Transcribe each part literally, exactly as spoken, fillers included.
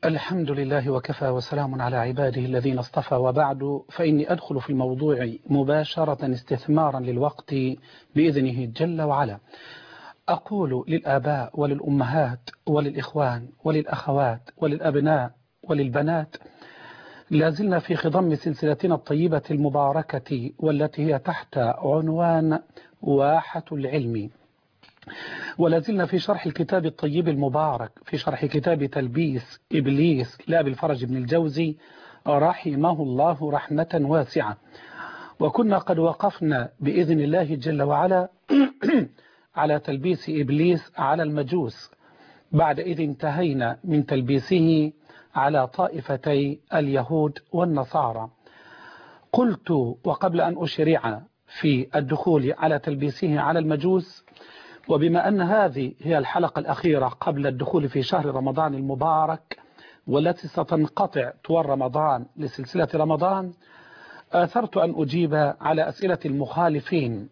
الحمد لله وكفى وسلام على عباده الذين اصطفى، وبعد فإني أدخل في الموضوع مباشرة استثمارا للوقت بإذنه جل وعلا. أقول للآباء وللأمهات وللإخوان وللأخوات وللأبناء وللبنات، لازلنا في خضم سلسلتنا الطيبة المباركة والتي هي تحت عنوان واحة العلم، ولازلنا في شرح الكتاب الطيب المبارك، في شرح كتاب تلبيس إبليس لأبي الفرج بن الجوزي رحمه الله رحمة واسعة. وكنا قد وقفنا بإذن الله جل وعلا على تلبيس إبليس على المجوس، بعد إذ انتهينا من تلبيسه على طائفتي اليهود والنصارى. قلت وقبل أن أشرع في الدخول على تلبيسه على المجوس، وبما أن هذه هي الحلقة الأخيرة قبل الدخول في شهر رمضان المبارك والتي ستنقطع طوال رمضان لسلسلة رمضان، آثرت أن أجيب على أسئلة المخالفين،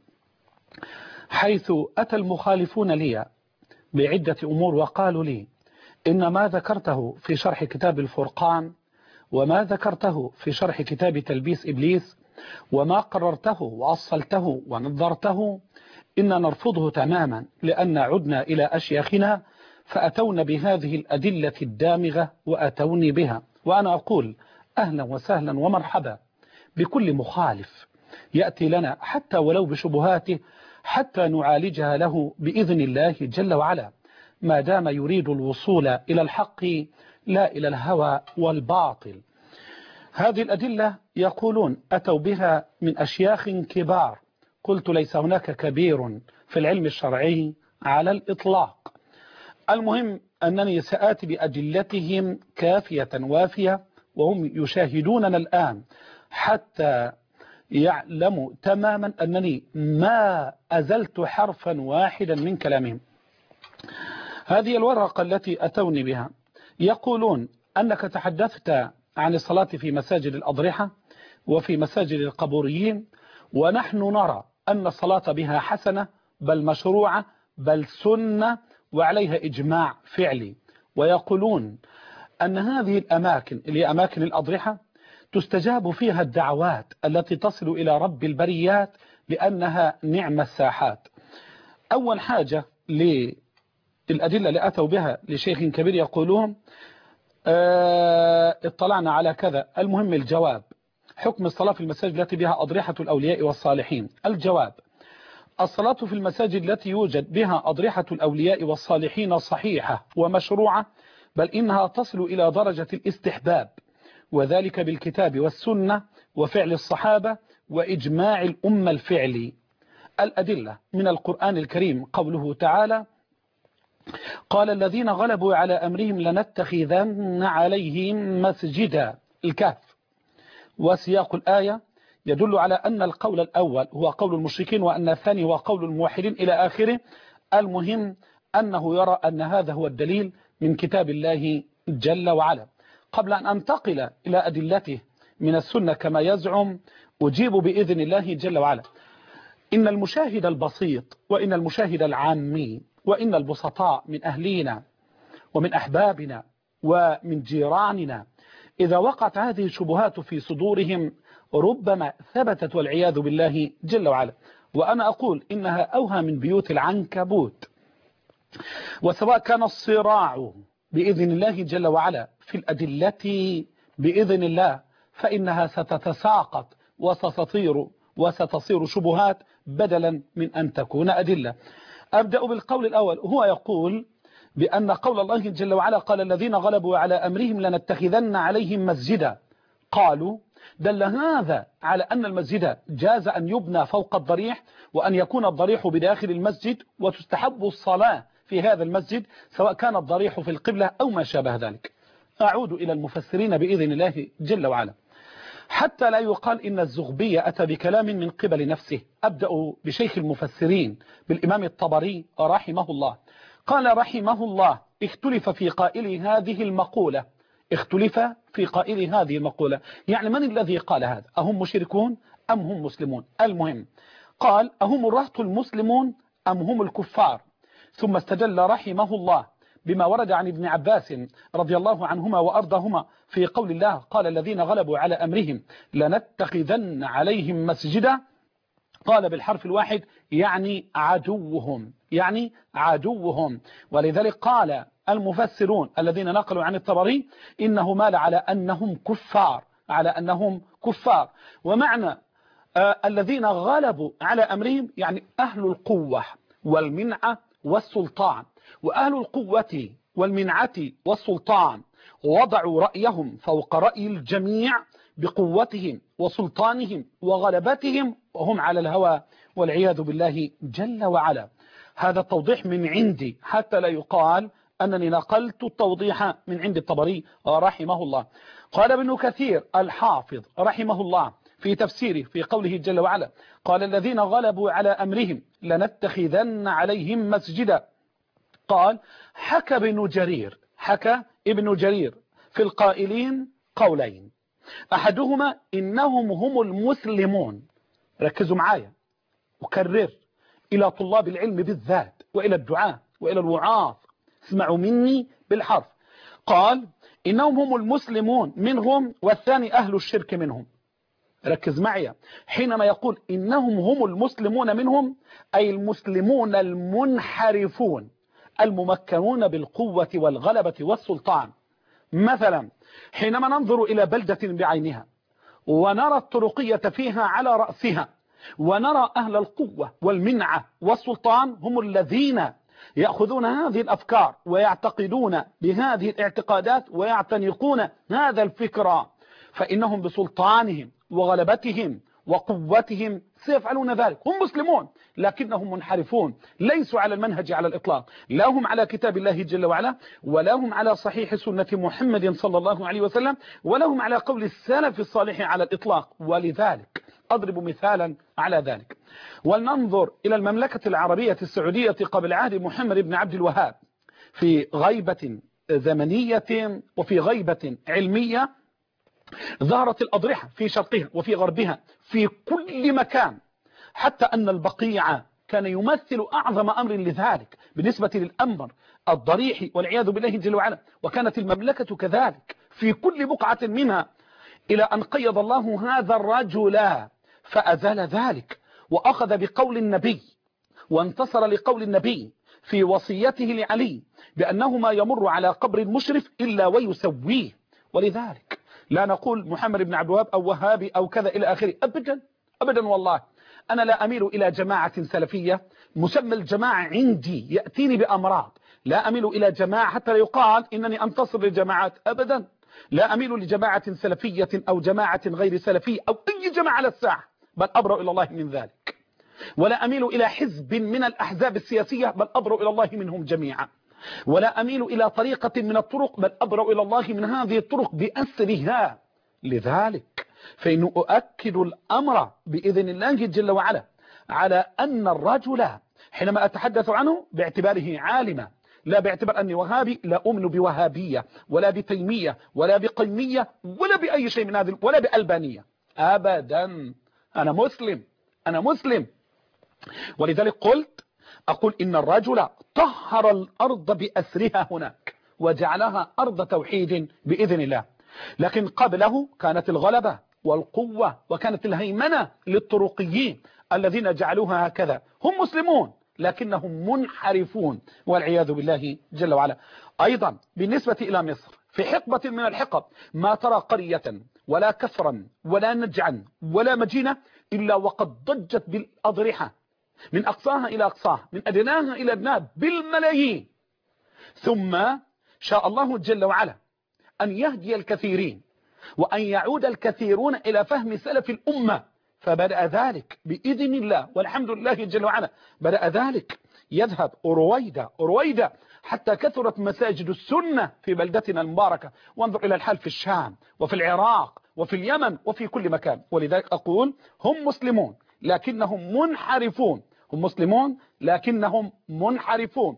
حيث أتى المخالفون لي بعدة أمور وقالوا لي إن ما ذكرته في شرح كتاب الفرقان وما ذكرته في شرح كتاب تلبيس إبليس وما قررته وأصلته ونظرته إن نرفضه تماما، لأن عدنا إلى أشياخنا فأتونا بهذه الأدلة الدامغة وأتوني بها. وأنا أقول أهلا وسهلا ومرحبا بكل مخالف يأتي لنا حتى ولو بشبهاته حتى نعالجها له بإذن الله جل وعلا، ما دام يريد الوصول إلى الحق لا إلى الهوى والباطل. هذه الأدلة يقولون أتوا بها من أشياخ كبار، قلت ليس هناك كبير في العلم الشرعي على الإطلاق. المهم أنني سآتي بأدلتهم كافية وافية، وهم يشاهدوننا الآن حتى يعلموا تماما أنني ما أزلت حرفا واحدا من كلامهم. هذه الورقة التي أتوني بها يقولون أنك تحدثت عن الصلاة في مساجد الأضرحة وفي مساجد القبوريين، ونحن نرى أن الصلاة بها حسنة بل مشروعة بل سنة وعليها إجماع فعلي. ويقولون أن هذه الأماكن اللي أماكن الأضرحة تستجاب فيها الدعوات التي تصل إلى رب البريات لأنها نعم الساحات. أول حاجة للأدلة اللي أتوا بها لشيخ كبير يقولون اه اطلعنا على كذا. المهم الجواب: حكم الصلاة في المساجد التي بها أضرحة الأولياء والصالحين. الجواب: الصلاة في المساجد التي يوجد بها أضرحة الأولياء والصالحين صحيحة ومشروعة، بل إنها تصل إلى درجة الاستحباب، وذلك بالكتاب والسنة وفعل الصحابة وإجماع الأمة الفعلي. الأدلة من القرآن الكريم قوله تعالى: قال الذين غلبوا على أمرهم لنتخذن عليهم مسجدا. الكهف. وسياق الآية يدل على أن القول الأول هو قول المشركين وأن الثاني هو قول الموحدين إلى آخره. المهم أنه يرى أن هذا هو الدليل من كتاب الله جل وعلا. قبل أن أنتقل إلى أدلته من السنة كما يزعم، أجيب بإذن الله جل وعلا. إن المشاهد البسيط وإن المشاهد العامي وإن البسطاء من أهلينا ومن أحبابنا ومن جيراننا إذا وقعت هذه الشبهات في صدورهم ربما ثبتت والعياذ بالله جل وعلا. وأنا أقول إنها أوهى من بيوت العنكبوت. وسواء كان الصراع بإذن الله جل وعلا في الأدلة بإذن الله فإنها ستتساقط وستطير وستصير شبهات بدلا من أن تكون أدلة. أبدأ بالقول الأول، هو يقول بأن قول الله جل وعلا قال الذين غلبوا على أمرهم لنتخذن عليهم مسجدا. قالوا دل هذا على أن المسجد جاز أن يبنى فوق الضريح وأن يكون الضريح بداخل المسجد وتستحب الصلاة في هذا المسجد سواء كان الضريح في القبلة أو ما شابه ذلك. أعود إلى المفسرين بإذن الله جل وعلا حتى لا يقال إن الزغبية أتى بكلام من قبل نفسه. أبدأ بشيخ المفسرين بالإمام الطبري رحمه الله. قال رحمه الله: اختلف في قائل هذه المقولة. اختلف في قائل هذه المقولة يعني من الذي قال هذا؟ أهم مشركون أم هم مسلمون؟ المهم قال: أهم الرهط المسلمون أم هم الكفار؟ ثم استدل رحمه الله بما ورد عن ابن عباس رضي الله عنهما وأرضاهما في قول الله قال الذين غلبوا على أمرهم لنتخذن عليهم مسجدا، قال بالحرف الواحد يعني عدوهم، يعني عدوهم. ولذلك قال المفسرون الذين نقلوا عن الطبري إنه مال على أنهم كفار، على أنهم كفار. ومعنى آه الذين غلبوا على أمرهم يعني أهل القوة والمنعة والسلطان، وأهل القوة والمنعة والسلطان وضعوا رأيهم فوق رأي الجميع بقوتهم وسلطانهم وغلبتهم وهم على الهوى والعياذ بالله جل وعلا. هذا التوضيح من عندي حتى لا يقال أنني نقلت التوضيح من عند الطبري رحمه الله. قال ابن كثير الحافظ رحمه الله في تفسيره في قوله جل وعلا قال الذين غلبوا على أمرهم لنتخذن عليهم مسجدا، قال حكى ابن جرير حكى ابن جرير في القائلين قولين، أحدهما إنهم هم المسلمون، ركزوا معايا وكرر إلى طلاب العلم بالذات وإلى الدعاة وإلى الوعاظ، اسمعوا مني بالحرف. قال إنهم هم المسلمون منهم، والثاني أهل الشرك منهم. ركز معي، حينما يقول إنهم هم المسلمون منهم أي المسلمون المنحرفون الممكنون بالقوة والغلبة والسلطان. مثلا حينما ننظر إلى بلدة بعينها ونرى الطرقية فيها على رأسها ونرى أهل القوة والمنعة والسلطان هم الذين يأخذون هذه الأفكار ويعتقدون بهذه الاعتقادات ويعتنقون هذا الفكر، فإنهم بسلطانهم وغلبتهم وقوتهم سيفعلون ذلك. هم مسلمون لكنهم منحرفون، ليسوا على المنهج على الإطلاق، لا هم على كتاب الله جل وعلا، ولا هم على صحيح سنة محمد صلى الله عليه وسلم، ولا هم على قول السلف الصالح على الإطلاق. ولذلك أضرب مثالا على ذلك، ولننظر إلى المملكة العربية السعودية قبل عهد محمد بن عبد الوهاب في غيبة زمنية وفي غيبة علمية. ظهرت الأضرحة في شرقها وفي غربها في كل مكان، حتى أن البقيع كان يمثل أعظم أمر لذلك بالنسبة للأمر الضريح والعياذ بالله جل وعلا. وكانت المملكة كذلك في كل بقعة منها، إلى أن قيض الله هذا الرجل فأزال ذلك وأخذ بقول النبي وانتصر لقول النبي في وصيته لعلي بأنه ما يمر على قبر المشرف إلا ويسويه. ولذلك لا نقول محمد بن عبد الوهاب أو وهابي أو كذا إلى آخره، أبدا أبدا والله. أنا لا أميل إلى جماعة سلفية، مسمى الجماعة عندي يأتيني بأمراض، لا أميل إلى جماعة حتى لا يقال إنني أنتصر للجماعات، أبدا. لا أميل لجماعة سلفية أو جماعة غير سلفية أو أي جماعة على الساحة، بل أبرأ إلى الله من ذلك. ولا أميل إلى حزب من الأحزاب السياسية، بل أبرأ إلى الله منهم جميعا. ولا أميل إلى طريقة من الطرق، بل أبرأ إلى الله من هذه الطرق بأسرها. لذلك فإنه أؤكد الأمر بإذن الله جل وعلا على أن الرجل حينما أتحدث عنه باعتباره عالما، لا باعتبار أني وهابي، لا أؤمن بوهابية ولا بتيمية ولا بقيمية ولا بأي شيء من هذا ولا بألبانية أبدا. أنا مسلم، أنا مسلم. ولذلك قلت أقول إن الرجل طهر الأرض بأسرها هناك وجعلها أرض توحيد بإذن الله. لكن قبله كانت الغلبة والقوة وكانت الهيمنة للطرقيين الذين جعلوها هكذا. هم مسلمون لكنهم منحرفون والعياذ بالله جل وعلا. أيضا بالنسبة إلى مصر في حقبة من الحقب ما ترى قرية ولا كسرا ولا نجعا ولا مدينة إلا وقد ضجت بالأضرحة من أقصاها إلى أقصاها، من أدناها إلى أدناها بالملايين. ثم شاء الله جل وعلا أن يهدي الكثيرين وأن يعود الكثيرون إلى فهم سلف الأمة، فبدأ ذلك بإذن الله والحمد لله جل وعلا. بدأ ذلك يذهب رويدا رويدا حتى كثرت مساجد السنة في بلدتنا المباركة. وانظر إلى الحال في الشام وفي العراق وفي اليمن وفي كل مكان. ولذلك أقول هم مسلمون لكنهم منحرفون، هم مسلمون لكنهم منحرفون.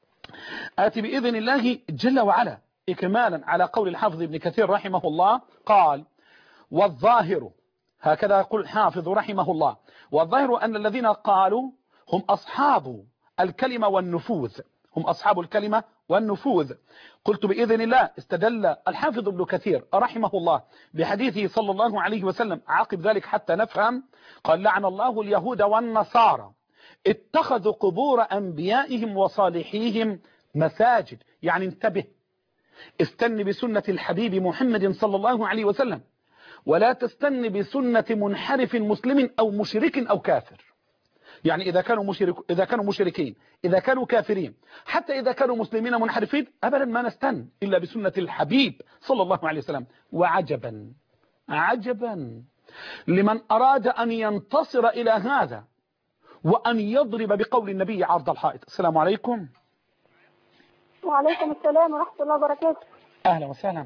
آتي بإذن الله جل وعلا إكمالا على قول الحافظ ابن كثير رحمه الله قال والظاهر، هكذا يقول الحافظ رحمه الله، والظاهر أن الذين قالوا هم أصحاب الكلمة والنفوذ، هم أصحاب الكلمة والنفوذ. قلت بإذن الله استدل الحافظ ابن كثير رحمه الله بحديثه صلى الله عليه وسلم عقب ذلك حتى نفهم. قال لعن الله اليهود والنصارى اتخذوا قبور أنبيائهم وصالحيهم مساجد. يعني انتبه، استن بسنة الحبيب محمد صلى الله عليه وسلم، ولا تستن بسنة منحرف مسلم أو مشرك أو كافر. يعني إذا كانوا مشرك إذا كانوا مشركين، إذا كانوا كافرين، حتى إذا كانوا مسلمين منحرفين، أبدا ما نستن إلا بسنة الحبيب صلى الله عليه وسلم. وعجبا عجبا لمن أراد أن ينتصر إلى هذا وأن يضرب بقول النبي عرض الحائط. السلام عليكم. وعليكم السلام ورحمة الله وبركاته. أهلا وسهلا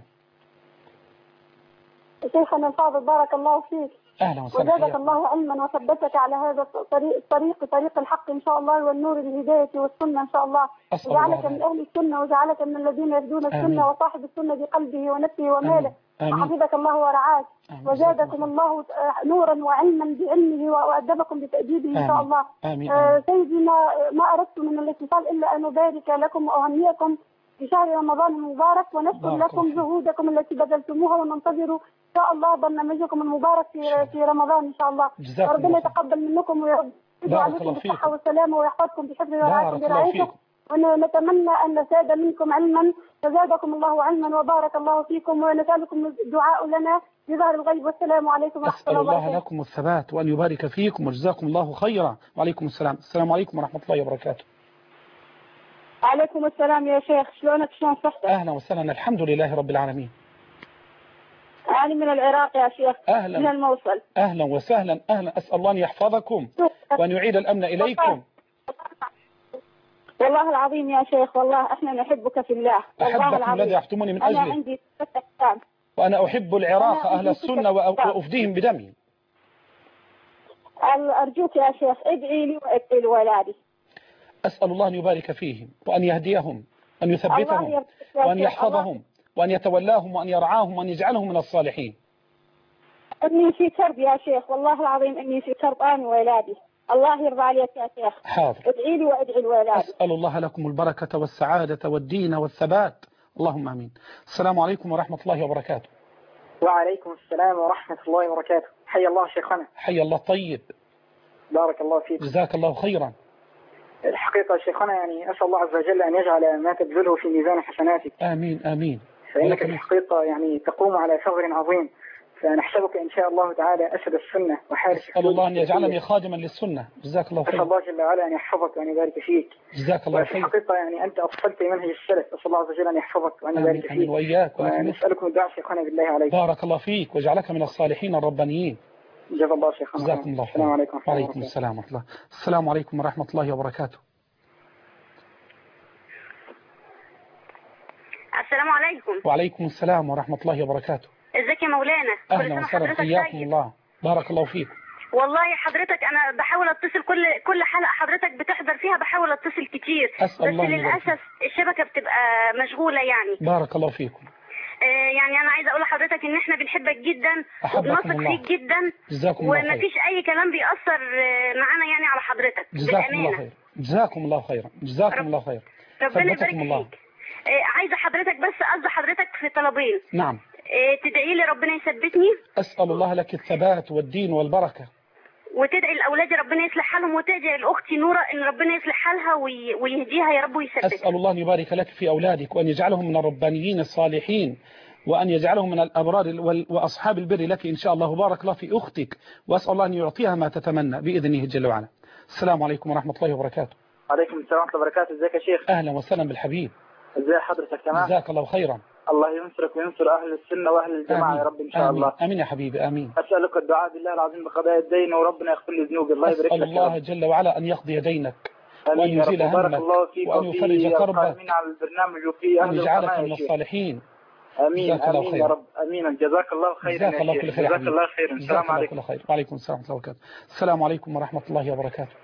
شيخنا الفاضل، بارك الله فيك. أهلا وسهلا. وزادك الله علما وثبتك على هذا الطريق الطريق طريق الحق إن شاء الله، والنور الهداية والسنة إن شاء الله. وجعلك من أهل السنة، وجعلك من الذين يهدون السنة، وصاحب السنة بقلبه ونفسه وماله. وحفظك الله ورعاك. وزادكم الله نورا وعلما بعلمه، وأدبكم بتأديبه إن شاء الله. آه سيدي، ما, ما أردت من الاتصال إلا أن أبارك لكم وأهنيكم في شهر رمضان المبارك، ونشكر لكم جهودكم التي بذلتموها، وننتظر إن شاء الله برنامجكم المبارك في في رمضان إن شاء الله. وربنا يتقبل منكم ويرد عليكم بالصحة والسلامة، ويحفظكم بحفظه ورعايته برعايته. ونتمنى أن نزداد منكم علما، فزادكم الله علما وبارك الله فيكم، ونسألكم الدعاء لنا بظهر الغيب. والسلام عليكم ورحمة الله وبركاته. أسأل الله لكم الثبات وأن يبارك فيكم، وجزاكم الله خيرا. وعليكم السلام. السلام عليكم ورحمة الله وبركاته. عليكم السلام يا شيخ، شلونك؟ شلون صحتك؟ أهلا وسهلا، الحمد لله رب العالمين. أنا من العراق يا شيخ. أهلا. من الموصل. أهلا وسهلا. أهلا. أسأل الله أن يحفظكم وأن يعيد الأمن إليكم. والله العظيم يا شيخ، والله احنا نحبك في الله. أحبكم الذي يحتموني من أجله. أنا عندي ستة وأنا أحب العراق أهل السنة وأفديهم بدمي. أرجوك يا شيخ ادعي لي وادعي لولادي. أسأل الله أن يبارك فيهم وأن يهديهم، أن يثبتهم وأن يحفظهم وأن يتولاهم وأن يرعاهم وأن يجعلهم من الصالحين. إني في كرب يا شيخ، والله العظيم إني في كرب أنا وولادي. الله يرضى عليك يا شيخ. حاضر. ادعي لي وادعي الولاد. أسأل الله لكم البركة والسعادة والدين والثبات، اللهم آمين. السلام عليكم ورحمة الله وبركاته. وعليكم السلام ورحمة الله وبركاته. حي الله شيخنا. حي الله طيب. بارك الله فيك. جزاك الله خيرا. الحقيقة شيخنا يعني أسأل الله عز وجل أن يجعل ما تبذله في ميزان حسناتك. آمين آمين. فإنك في الحقيقة يعني تقوم على ثغر عظيم، فنحسبك إن شاء الله تعالى أسد السنة وحارس. أسأل الله أن يجعلني خادما للسنة. جزاك الله خيرا. أسأل الله جل وعلا أن يحفظك وأن يبارك فيك. جزاك الله خيرا. في الحقيقة يعني أنت أصلت منهج السلف، أسأل الله عز وجل أن يحفظك وأن يبارك فيك. آمين وإياك. ونسألكم الدعاء شيخنا بالله عليك. بارك الله فيك وجعلك من الصالحين الربانيين. جزا الله شيخنا. جزاكم الله خيرا. السلام عليكم. وعليكم السلام ورحمة الله. السلام عليكم ورحمة الله وبركاته. السلام عليكم. وعليكم السلام ورحمة الله وبركاته. ازيك يا مولانا؟ أهلا وسهلا، حياكم الله. بارك الله فيك. والله حضرتك أنا بحاول أتصل كل كل حلقة حضرتك بتحضر فيها، بحاول أتصل كتير، بس للأسف الشبكة بتبقى مشغولة يعني. بارك الله فيكم. آه يعني أنا عايزة أقول لحضرتك إن إحنا بنحبك جدا وبنثق فيك جدا، جزاكم الله خير. ومفيش أي كلام بيأثر معانا يعني على حضرتك. جزاكم الله خير. جزاكم الله خيرا. جزاكم الله خير. ربنا يبارك فيك. آه عايزة حضرتك بس قصد حضرتك في طلبين. نعم. آه تدعي لي ربنا يثبتني. أسأل الله لك الثبات والدين والبركة. وتدعي لأولادي ربنا يصلح حالهم، وتدعي لأختي نورة إن ربنا يصلح حالها ويهديها يا رب ويثبتها. أسأل الله أن يبارك لك في أولادك وأن يجعلهم من الربانيين الصالحين، وأن يجعلهم من الأبرار وأصحاب البر لك إن شاء الله. وبارك الله في أختك، وأسأل الله أن يعطيها ما تتمنى بإذنه جل وعلا. السلام عليكم ورحمة الله وبركاته. عليكم السلام ورحمة الله وبركاته. ازيك يا شيخ؟ أهلا وسهلا بالحبيب. ازي حضرتك؟ تمام. جزاك الله خيرا. الله ينصرك وينصر أهل السنة وأهل الجماعة. آمين. يا رب إن شاء آمين. الله. آمين يا حبيبي. آمين. أسألك الدعاء بالله العظيم بقضاء الدين، وربنا يغفر لي ذنوبي. الله يبارك لك. أسأل الله جل وعلا أن يقضي دينك وأن يزيل همك وأن يفرج كربك على البرنامج وفي وأن يجعلك من الصالحين. آمين آمين يا رب. آمين. جزاك الله خيرا. جزاك الله كل خير. جزاك الله خيرا. السلام عليكم. وعليكم السلام ورحمة الله وبركاته. السلام عليكم ورحمة الله وبركاته.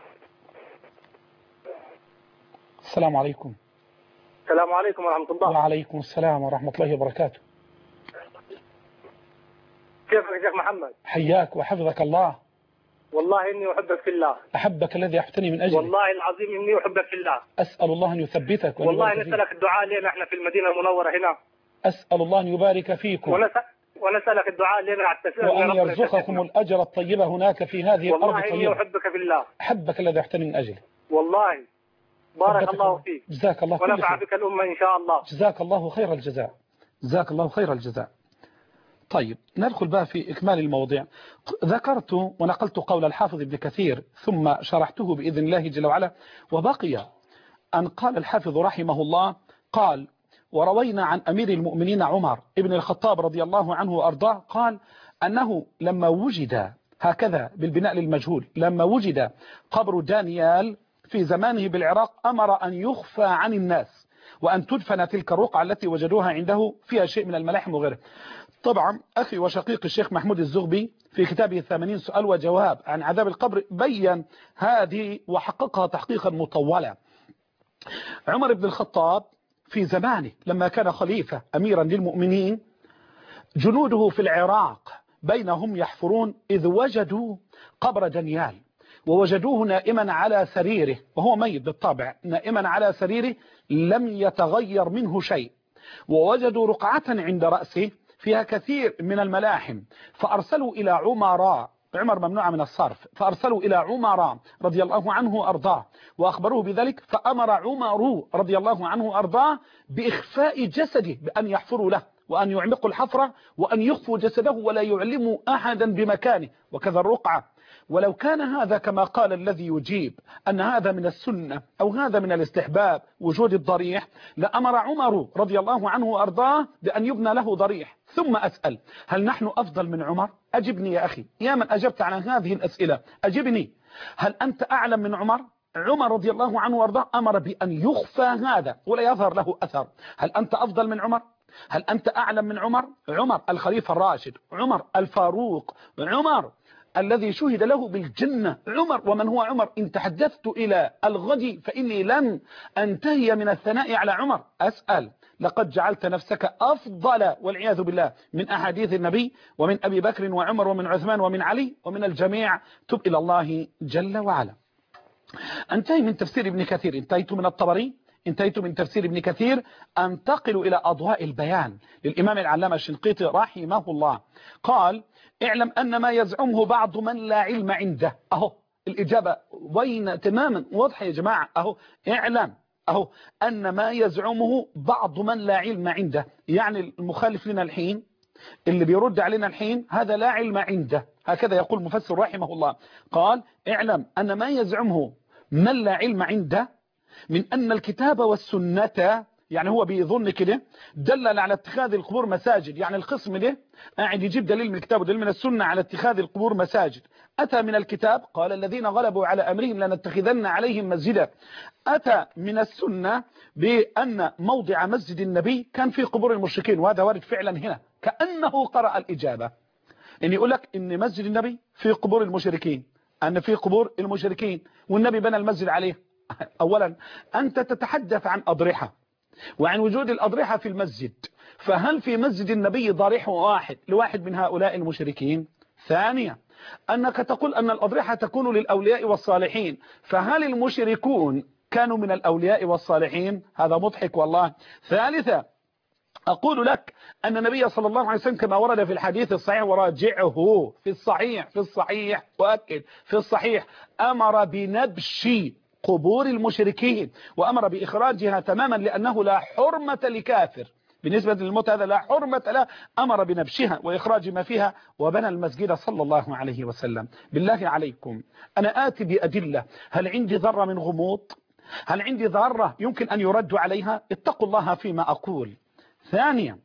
السلام عليكم. السلام عليكم ورحمة الله. وعليكم السلام ورحمة الله وبركاته. كيفك يا شيخ محمد؟ حياك وحفظك الله. والله إني أحبك في الله. أحبك الذي أحبتني من أجله. والله العظيم إني أحبك في الله. أسأل الله أن يثبتك. والله نسألك الدعاء لنا احنا في المدينة المنورة هنا. أسأل الله أن يبارك فيكم. ونسأل ونسألك الدعاء لنا على التسليم وأن يرزقكم الأجر الطيب هناك في هذه الأرض والله إني أحبك في الله. أحبك الذي أحبتني من أجله. والله بارك الله فيك. جزاك الله خير. ونفع بك الأمة إن شاء الله. جزاك الله خير الجزاء. جزاك الله خير الجزاء. طيب ندخل بقى في إكمال الموضوع. ذكرت ونقلت قول الحافظ ابن كثير ثم شرحته بإذن الله جل وعلا، وبقي أن قال الحافظ رحمه الله قال: وروينا عن أمير المؤمنين عمر ابن الخطاب رضي الله عنه وأرضاه قال أنه لما وجد هكذا بالبناء للمجهول لما وجد قبر دانيال في زمانه بالعراق أمر أن يخفى عن الناس وأن تدفن تلك الرقعة التي وجدوها عنده فيها شيء من الملاحم وغيره. طبعا أخي وشقيق الشيخ محمود الزغبي في كتابه الثمانين سؤال وجواب عن عذاب القبر بيّن هذه وحققها تحقيقا مطولا. عمر بن الخطاب في زمانه لما كان خليفة أميرا للمؤمنين جنوده في العراق بينهم يحفرون إذ وجدوا قبر دانيال، ووجدوه نائما على سريره وهو ميت بالطبع، نائما على سريره لم يتغير منه شيء، ووجدوا رقعة عند رأسه فيها كثير من الملاحم، فأرسلوا إلى عمر، عمر ممنوع من الصرف، فأرسلوا إلى عمر رضي الله عنه وأرضاه وأخبروه بذلك، فأمر عمر رضي الله عنه وأرضاه بإخفاء جسده بأن يحفروا له وأن يعمقوا الحفرة وأن يخفوا جسده ولا يعلموا أحدا بمكانه، وكذا الرقعة. ولو كان هذا كما قال الذي يجيب أن هذا من السنة أو هذا من الاستحباب وجود الضريح لأمر عمر رضي الله عنه وأرضاه بأن يبنى له ضريح. ثم أسأل: هل نحن أفضل من عمر؟ أجبني يا أخي، يا من أجبت على هذه الأسئلة أجبني، هل أنت أعلم من عمر؟ عمر رضي الله عنه وأرضاه أمر بأن يخفى هذا ولا يظهر له أثر. هل أنت أفضل من عمر؟ هل أنت أعلم من عمر؟ عمر الخليفة الراشد، عمر الفاروق، عمر الذي شهد له بالجنة، عمر. ومن هو عمر؟ إن تحدثت إلى الغد فإني لن أنتهي من الثناء على عمر. أسأل: لقد جعلت نفسك أفضل والعياذ بالله من أحاديث النبي ومن أبي بكر وعمر ومن عثمان ومن علي ومن الجميع. تب إلى الله جل وعلا. انتهي من تفسير ابن كثير، انتهيت من الطبري، انتهيت من تفسير ابن كثير، انتقل إلى أضواء البيان للإمام العلامة الشنقيطي رحمه الله. قال: اعلم أن ما يزعمه بعض من لا علم عنده. أهو الإجابة وين تماما واضحة يا جماعة. أهو اعلم أهو أن ما يزعمه بعض من لا علم عنده، يعني المخالف لنا الحين اللي بيرد علينا الحين هذا لا علم عنده، هكذا يقول مفسر رحمه الله. قال: اعلم أن ما يزعمه من لا علم عنده من أن الكتاب والسنة، يعني هو بيظن كده دلل على اتخاذ القبور مساجد، يعني القسم ده قاعد يجيب دليل من الكتاب ودليل من السنة على اتخاذ القبور مساجد. أتى من الكتاب قال: الذين غلبوا على أمرهم لنتخذن عليهم مسجدا. أتى من السنة بأن موضع مسجد النبي كان في قبور المشركين، وهذا وارد فعلا هنا كأنه قرأ الإجابة، إن يقول لك إن مسجد النبي في قبور المشركين، أن في قبور المشركين والنبي بنى المسجد عليه. أولا أنت تتحدث عن أضرحة وعن وجود الأضرحة في المسجد، فهل في مسجد النبي ضريح واحد لواحد من هؤلاء المشركين؟ ثانيا أنك تقول أن الأضرحة تكون للأولياء والصالحين، فهل المشركون كانوا من الأولياء والصالحين؟ هذا مضحك والله. ثالثا أقول لك أن النبي صلى الله عليه وسلم كما ورد في الحديث الصحيح وراجعه في الصحيح في الصحيح وأكد في الصحيح أمر بنبش قبور المشركين وأمر بإخراجها تماما لأنه لا حرمة لكافر، بالنسبة للموت هذا لا حرمة له، أمر بنبشها وإخراج ما فيها وبنى المسجد صلى الله عليه وسلم. بالله عليكم أنا آتي بأدلة، هل عندي ذرة من غموض؟ هل عندي ذرة يمكن أن يرد عليها؟ اتقوا الله فيما أقول. ثانيا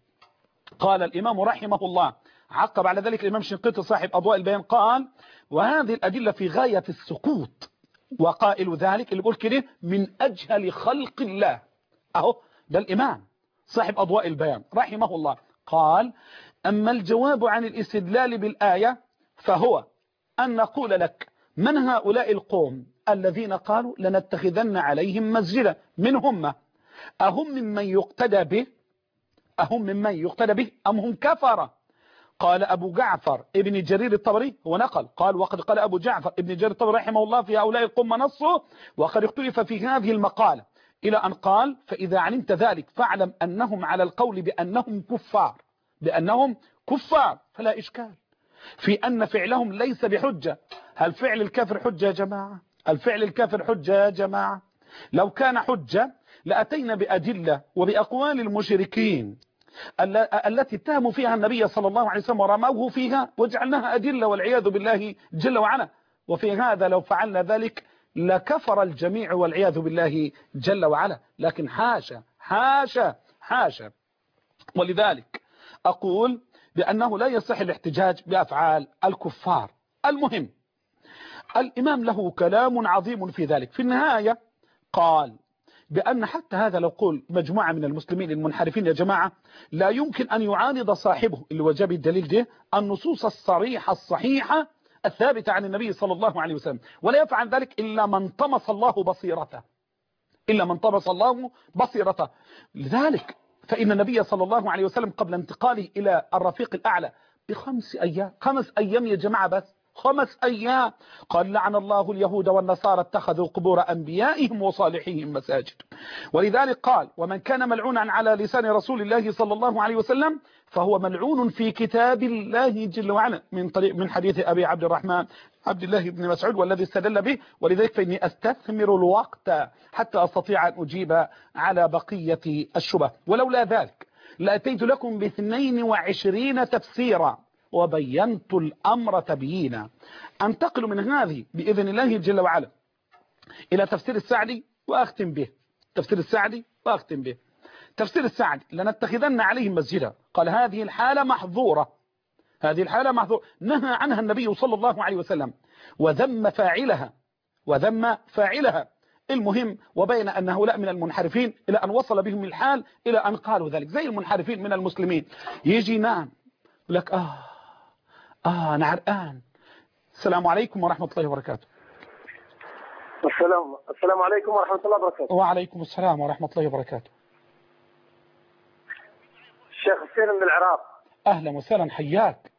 قال الإمام رحمه الله، عقب على ذلك الإمام شنقيطي صاحب أضواء البيان قال: وهذه الأدلة في غاية السقوط، وقائل ذلك اللي بيقول كده من أجهل خلق الله. أهو ده الإمام صاحب أضواء البيان رحمه الله قال: أما الجواب عن الاستدلال بالآية فهو أن نقول لك من هؤلاء القوم الذين قالوا لنتخذن عليهم مسجدا، من هم؟ أهم ممن يقتدى به؟ أهم ممن يقتدى به أم هم كفرة؟ قال أبو جعفر ابن جرير الطبري، هو نقل قال وقد قال أبو جعفر ابن جرير الطبري رحمه الله في هؤلاء القمة نصه، وقد اختلف في هذه المقالة إلى أن قال فإذا علمت ذلك فاعلم أنهم على القول بأنهم كفار بأنهم كفار فلا إشكال في أن فعلهم ليس بحجة. هل فعل الكافر حجة يا جماعة؟ الفعل الكافر حجة يا جماعة؟ لو كان حجة لأتينا بأدلة وبأقوال المشركين التي اتهموا فيها النبي صلى الله عليه وسلم ورموه فيها وجعلناها أدلة والعياذ بالله جل وعلا. وفي هذا لو فعلنا ذلك لكفر الجميع والعياذ بالله جل وعلا، لكن حاشا حاشا حاشا. ولذلك أقول بأنه لا يصح الاحتجاج بأفعال الكفار. المهم الإمام له كلام عظيم في ذلك. في النهاية قال بأن حتى هذا لو قول مجموعة من المسلمين المنحرفين يا جماعة لا يمكن أن يعاند صاحبه اللي وجب الدليل ده النصوص الصريحة الصحيحة الثابتة عن النبي صلى الله عليه وسلم، ولا يفعل ذلك إلا من طمس الله بصيرته إلا من طمس الله بصيرته. لذلك فإن النبي صلى الله عليه وسلم قبل انتقاله إلى الرفيق الأعلى بخمس أيام خمس أيام يا جماعة بس خمس أيام قال لعن الله اليهود والنصارى اتخذوا قبور أنبيائهم وصالحيهم مساجد. ولذلك قال ومن كان ملعونا على لسان رسول الله صلى الله عليه وسلم فهو ملعون في كتاب الله جل وعلا من طريق من حديث أبي عبد الرحمن عبد الله بن مسعود والذي استدل به. ولذلك فإني أستثمر الوقت حتى أستطيع أن أجيب على بقية الشبه، ولولا ذلك لأتيت لكم باثنين وعشرين تفسيرا وبينت الأمر تبيينا. أنتقل من هذه بإذن الله جل وعلا إلى تفسير السعدي وأختم به. تفسير السعدي وأختم به. تفسير السعدي لنتخذن عليهم مسجدا قال هذه الحالة محظورة هذه الحالة محظورة نهى عنها النبي صلى الله عليه وسلم وذم فاعلها وذم فاعلها. المهم وبين أن هؤلاء من المنحرفين إلى أن وصل بهم الحال إلى أن قالوا ذلك زي المنحرفين من المسلمين يجي نعم لك آه آه أنا عرقان. السلام عليكم ورحمة الله وبركاته. السلام السلام عليكم ورحمة الله وبركاته. وعليكم السلام ورحمة الله وبركاته. الشيخ حسين من العراق. أهلا وسهلا حياك.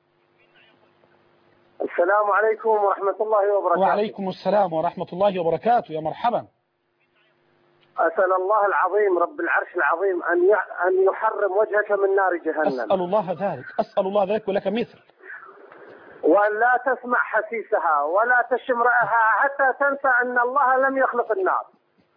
السلام عليكم ورحمة الله وبركاته. وعليكم السلام ورحمة الله وبركاته. يا مرحبا. أسأل الله العظيم رب العرش العظيم أن أن يحرم وجهك من نار جهنم. أسأل الله ذلك أسأل الله ذلك ولك مثل. وأن لا تسمع حسيسها ولا تشم رأها حتى تنسى أن الله لم يخلق النار.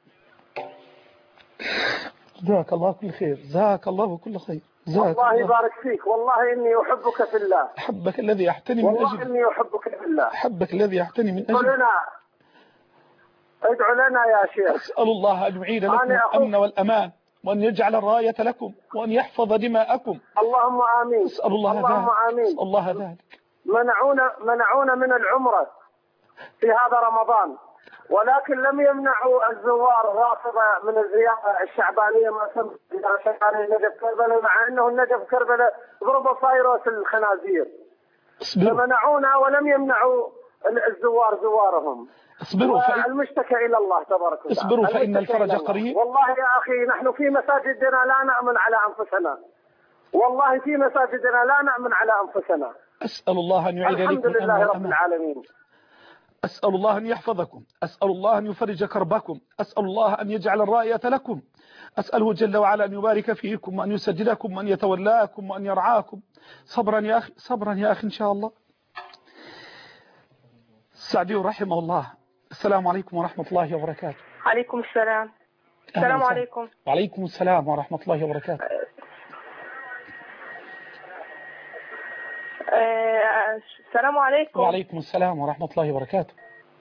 جزاك الله كل خير جزاك الله كل خير. الله يبارك فيك والله إني أحبك في الله. أحبك الذي يحتني من أجل والله إني أحبك في الله. أحبك الذي يحتني من أجل. لنا ادعو لنا يا شيخ. أسأل الله أن يعيد لكم الأمن والأمان وأن يجعل الراية لكم وأن يحفظ دماءكم. اللهم آمين. أسأل الله اللهم ذلك. آمين. أسأل الله ذلك. منعونا منعونا من العمرة في هذا رمضان ولكن لم يمنعوا الزوار الرافضة من الزيارة الشعبانية ما سمى شعبانية نجف كربلاء مع أنه النجف كربلاء ضرب فيروس الخنازير. فمنعونا ولم يمنعوا الزوار زوارهم. اصبروا فإن المشتكى إلى الله تبارك وتعالى. اصبروا فإن الفرج قريب. والله يا أخي نحن في مساجدنا لا نأمن على أنفسنا. والله في مساجدنا لا نأمن على أنفسنا. أسأل الله أن يعيد لكم الحمد لله رب العالمين. أسأل الله أن يحفظكم أسأل الله أن يفرج كربكم أسأل الله أن يجعل الراية لكم أسأله جل وعلا أن يبارك فيكم وأن يسددكم وأن يتولاكم وأن يرعاكم. صبرا يا أخي صبرا يا أخي إن شاء الله. السعدي رحمه الله. السلام عليكم ورحمة الله وبركاته. عليكم السلام. السلام عليكم. وعليكم السلام ورحمة الله وبركاته. السلام عليكم. وعليكم السلام ورحمة الله وبركاته.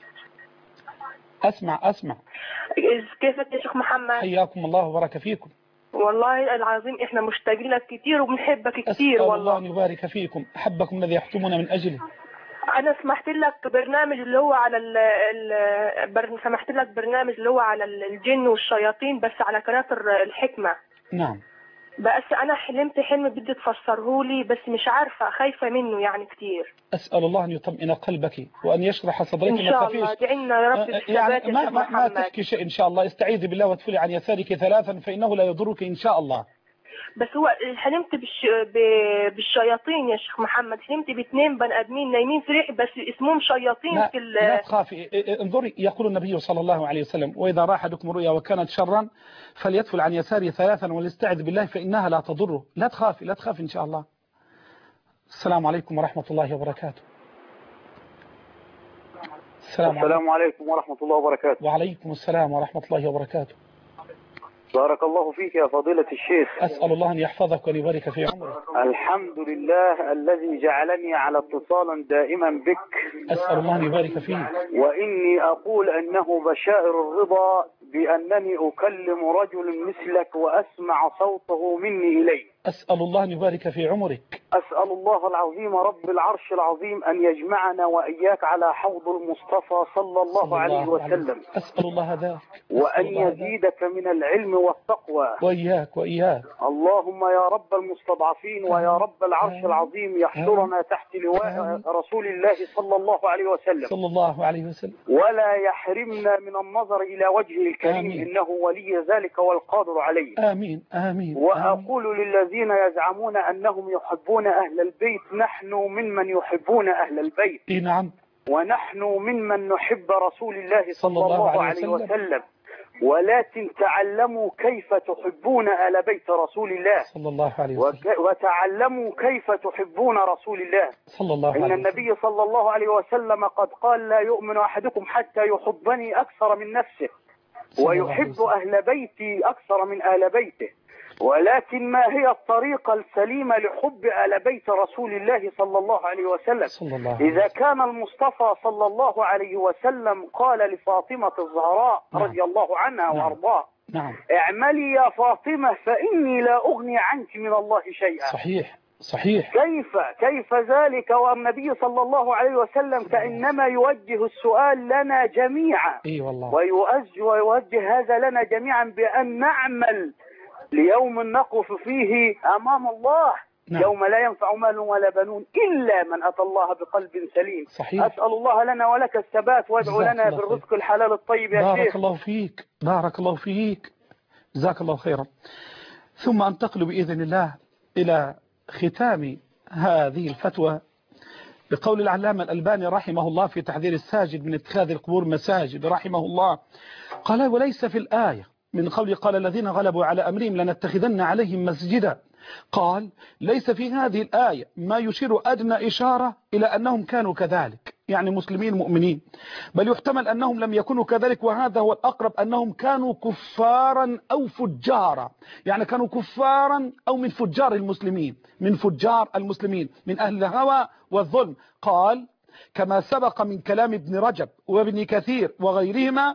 أسمع أسمع. كيفك يا شيخ محمد؟ حياكم الله وبارك فيكم. والله العظيم احنا مشتاقين لك كتير وبنحبك كتير والله. أسأل الله أن يبارك فيكم أحبكم الذي يحتمون من أجله. أنا سمحت لك برنامج اللي هو على ال ال سمحت لك برنامج اللي هو على الجن والشياطين بس على قناة الحكمة. نعم. بس أنا حلمت حلم بدي تفسره لي بس مش عارفة خايفة منه يعني كتير. أسأل الله أن يطمئن قلبك وأن يشرح صدرك. إن شاء الله دعينا يا رب بالثبات يعني ما, ما, ما تحكي شيء إن شاء الله. استعيذي بالله وادفلي عن يسارك ثلاثا فإنه لا يضرك إن شاء الله. بس هو حلمت بالش... ب... بالشياطين يا شيخ محمد، حلمت باثنين بني ادمين نايمين في ريح بس اسمهم شياطين. لا في ال... لا تخافي، انظري يقول النبي صلى الله عليه وسلم: وإذا راى أحدكم رؤيا وكانت شرا فليدفل عن يساره ثلاثا وليستعذ بالله فإنها لا تضره. لا تخافي لا تخافي إن شاء الله. السلام عليكم ورحمة الله وبركاته. السلام, السلام عليكم ورحمة الله وبركاته. وعليكم السلام ورحمة الله وبركاته. بارك الله فيك يا فضيلة الشيخ. أسأل الله أن يحفظك ويبارك في عمرك. الحمد لله الذي جعلني على اتصال دائما بك. أسأل الله أن يبارك فيك. وإني أقول أنه بشائر الرضا بأنني أكلم رجل مثلك وأسمع صوته مني إليه. أسأل الله أن يبارك في عمرك. أسأل الله العظيم رب العرش العظيم أن يجمعنا وإياك على حوض المصطفى صلى الله, صلى الله عليه وسلم. أسأل الله ذاك. وأن يزيدك من العلم والتقوى. وإياك وإياك. اللهم يا رب المستضعفين ويا رب العرش العظيم يحشرنا تحت لواء رسول الله صلى الله عليه وسلم. صلى الله عليه وسلم. ولا يحرمنا من النظر إلى وجهه الكريم. آمين. إنه ولي ذلك والقادر عليه. آمين آمين. وأقول للذين يزعمون أنهم يحبون أهل البيت: نحن ممن يحبون أهل البيت. إيه نعم. ونحن ممن نحب رسول الله صلى, صلى الله, الله عليه وسلم. وسلم. ولكن تعلموا كيف تحبون آل بيت رسول الله صلى الله عليه وسلم. وتعلموا كيف تحبون رسول الله صلى الله عليه وسلم. إن النبي صلى الله عليه وسلم قد قال: لا يؤمن أحدكم حتى يحبني أكثر من نفسه ويحب أهل بيتي أكثر من آل بيته. ولكن ما هي الطريقة السليمة لحب آل بيت رسول الله صلى الله عليه وسلم؟ صلى الله عليه وسلم. إذا كان المصطفى صلى الله عليه وسلم قال لفاطمة الزهراء نعم. رضي الله عنها نعم. وأرضاها: نعم. اعملي يا فاطمة فإني لا أغني عنك من الله شيئا. صحيح صحيح. كيف كيف ذلك والنبي صلى الله عليه وسلم كأنما يوجه السؤال لنا جميعا. اي والله. ويوجه ويوجه هذا لنا جميعا بأن نعمل ليوم نقف فيه أمام الله. نعم. يوم لا ينفع مال ولا بنون إلا من أتى الله بقلب سليم. صحيح. أسأل الله لنا ولك الثبات وادعو لنا بالرزق الحلال الطيب يا بارك شيخ. بارك الله فيك بارك الله فيك جزاك الله خيرا. ثم أنتقل بإذن الله إلى ختام هذه الفتوى بقول العلامة الألباني رحمه الله في تحذير الساجد من اتخاذ القبور مساجد رحمه الله. قال: وليس في الآية من قول قال الذين غلبوا على أمرهم لنتخذن عليهم مسجدا. قال: ليس في هذه الآية ما يشير أدنى إشارة إلى أنهم كانوا كذلك، يعني مسلمين مؤمنين، بل يحتمل أنهم لم يكونوا كذلك، وهذا هو الأقرب، أنهم كانوا كفارا أو فجارا، يعني كانوا كفارا أو من فجار المسلمين، من فجار المسلمين من أهل الهوى والظلم. قال: كما سبق من كلام ابن رجب وابن كثير وغيرهما،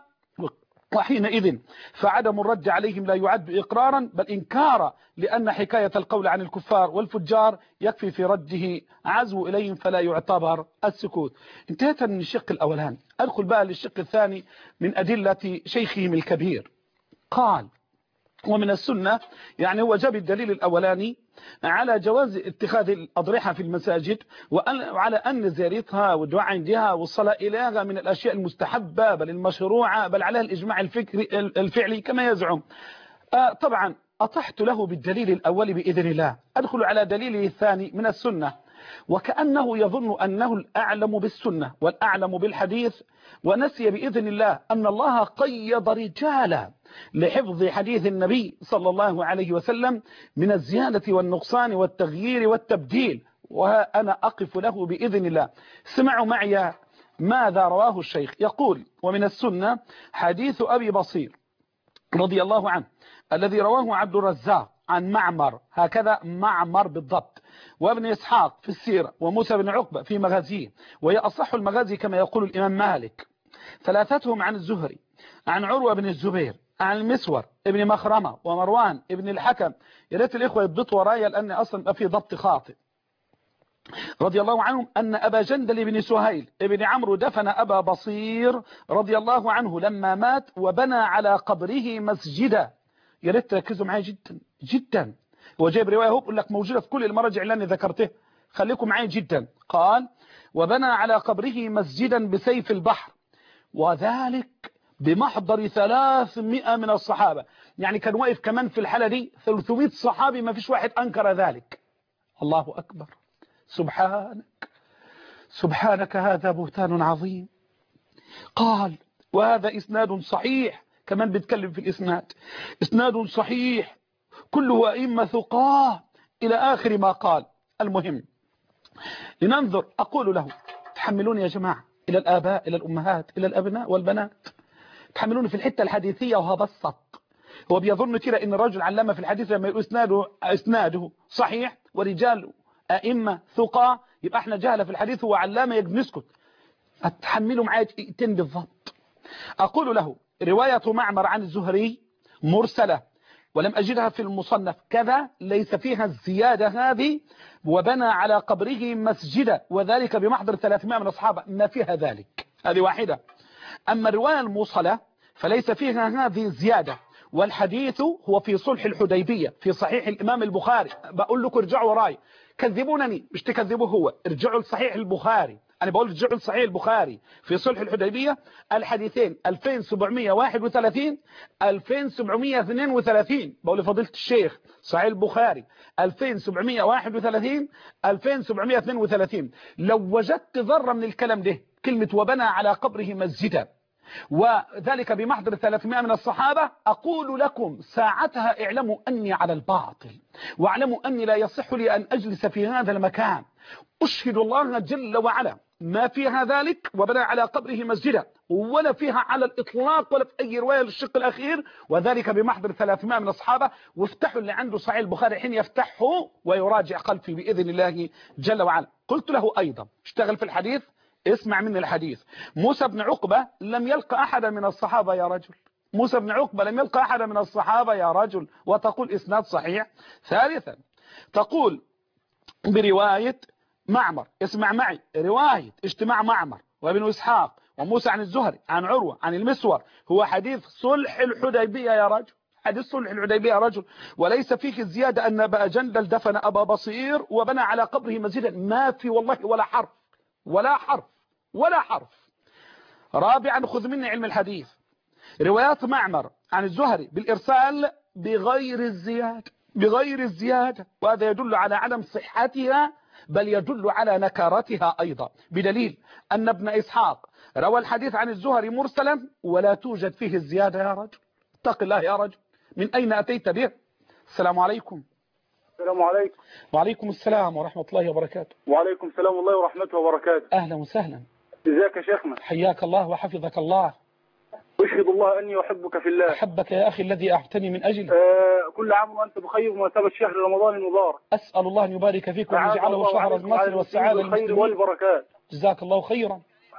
وحينئذ فعدم الرد عليهم لا يعد إقرارا بل إنكارا، لأن حكاية القول عن الكفار والفجار يكفي في رده عزو إليهم فلا يعتبر السكوت. انتهيت من الشق الأولان، أدخل بقى للشق الثاني من أدلة شيخهم الكبير. قال: ومن السنة، يعني هو جاب الدليل الأولاني على جواز اتخاذ الأضرحة في المساجد وعلى أن زيارتها والدعاء عندها والصلاة إليها من الأشياء المستحبة بل المشروعة بل عليها الإجماع الفكري الفعلي كما يزعم. آه طبعا أطحت له بالدليل الأول بإذن الله. أدخل على دليله الثاني من السنة، وكأنه يظن أنه الأعلم بالسنة والأعلم بالحديث، ونسي بإذن الله أن الله قيض رجالا لحفظ حديث النبي صلى الله عليه وسلم من الزيادة والنقصان والتغيير والتبديل، وأنا أقف له بإذن الله. سمعوا معي ماذا رواه الشيخ. يقول: ومن السنة حديث أبي بصير رضي الله عنه الذي رواه عبد الرزاق عن معمر، هكذا معمر بالضبط، وابن إسحاق في السيرة، وموسى بن عقبة في مغازيه، وهي أصح المغازي كما يقول الإمام مالك، ثلاثتهم عن الزهري عن عروة بن الزبير عن المسور ابن مخرمة ومروان ابن الحكم. يا ريت الإخوة يضبطوا ورايا لأن أصلا في ضبط خاطئ. رضي الله عنهم أن أبا جندل بن سهيل ابن عمرو دفن أبا بصير رضي الله عنه لما مات وبنى على قبره مسجدا. يا ريت تركزوا معي جدا جدا، هو جايب رواية هو بقول لك موجودة في كل المراجع اللي أنا ذكرته، خليكم معي جدا. قال: وبنى على قبره مسجدا بسيف البحر، وذلك بمحضر ثلاثمائة من الصحابة. يعني كان واقف كمان في الحالة دي ثلاثمائة صحابي ما فيش واحد أنكر ذلك. الله أكبر. سبحانك سبحانك هذا بهتان عظيم. قال وهذا إسناد صحيح، كمان بيتكلم في الإسناد، إسناد صحيح كله أئمة ثقاه إلى آخر ما قال. المهم لننظر. أقول له تحملوني يا جماعة، إلى الآباء إلى الأمهات إلى الأبناء والبنات، تحملوني في الحتة الحديثية وهبسط. هو بيظن كده إن الرجل علامة في الحديث لما يقول إسناده, إسناده صحيح ورجال أئمة ثقاه يبقى احنا جهلة في الحديث، هو علامة يجب نسكت. أتحملوا معايا دقيقتين بالضبط. أقول له رواية معمر عن الزهري مرسلة ولم أجدها في المصنف كذا، ليس فيها الزيادة هذه، وبنى على قبره مسجدا وذلك بمحضر ثلاثمائة من أصحابه، ما فيها ذلك. هذه واحدة. أما الرواية الموصلة فليس فيها هذه الزيادة، والحديث هو في صلح الحديبية في صحيح الإمام البخاري. بقول لكم ارجعوا وراي، كذبونني مش تكذبوا، هو ارجعوا لصحيح البخاري. أنا بقول ارجعوا لصحيح البخاري في صلح الحديبية الحديثين ألفين وسبعمائة وواحد وثلاثين ألفين وسبعمائة واثنين وثلاثين. بقول لفضيلة الشيخ صحيح البخاري ألفين وسبعمائة وواحد وثلاثين ألفين وسبعمائة واثنين وثلاثين. لو وجدت ذرة من الكلام ده كلمة وبنى على قبره مسجدا وذلك بمحضر ثلاثمائة من الصحابة، أقول لكم ساعتها اعلموا أني على الباطل، واعلموا أني لا يصح لي أن أجلس في هذا المكان. أشهد الله جل وعلا ما فيها ذلك وبنى على قبره مسجدا، ولا فيها على الإطلاق ولا في أي رواية للشق الأخير وذلك بمحضر ثلاثمائة من الصحابة. وافتحوا اللي عنده صحيح البخاري حين يفتحه ويراجع قلبي بإذن الله جل وعلا. قلت له أيضا اشتغل في الحديث، اسمع من الحديث. موسى بن عقبة لم يلقى أحدا من الصحابة يا رجل، موسى بن عقبة لم يلقى أحدا من الصحابة يا رجل، وتقول إسناد صحيح. ثالثا تقول برواية معمر، اسمع معي، رواية اجتماع معمر وابن إسحاق وموسى عن الزهري عن عروة عن المسور، هو حديث صلح الحديبية يا رجل، حديث صلح الحديبية يا رجل، وليس فيه الزيادة أن أبا جندل دفن أبا بصير وبنى على قبره مسجدا، ما في والله ولا حرف ولا حرف ولا حرف. رابعا خذ مني علم الحديث، روايات معمر عن الزهري بالإرسال بغير الزيادة بغير الزيادة، وهذا يدل على عدم صحتها بل يدل على نكارتها أيضا، بدليل أن ابن إسحاق روى الحديث عن الزهري مرسلا ولا توجد فيه الزيادة يا رجل. اتق الله يا رجل، من أين أتيت به؟ السلام عليكم. السلام عليكم. وعليكم السلام ورحمة الله وبركاته. وعليكم السلام الله ورحمته وبركاته. أهلا وسهلا. ازيك يا شيخنا؟ حياك الله وحفظك الله. أشهد الله أني أحبك في الله. أحبك يا أخي الذي أعتني من أجله. آه كل عام وأنت بخير ومناسبة شهر رمضان المبارك. أسأل الله أن يبارك فيك ويجعله شهر النصر والسعادة والخير والبركات. جزاك الله خيرا.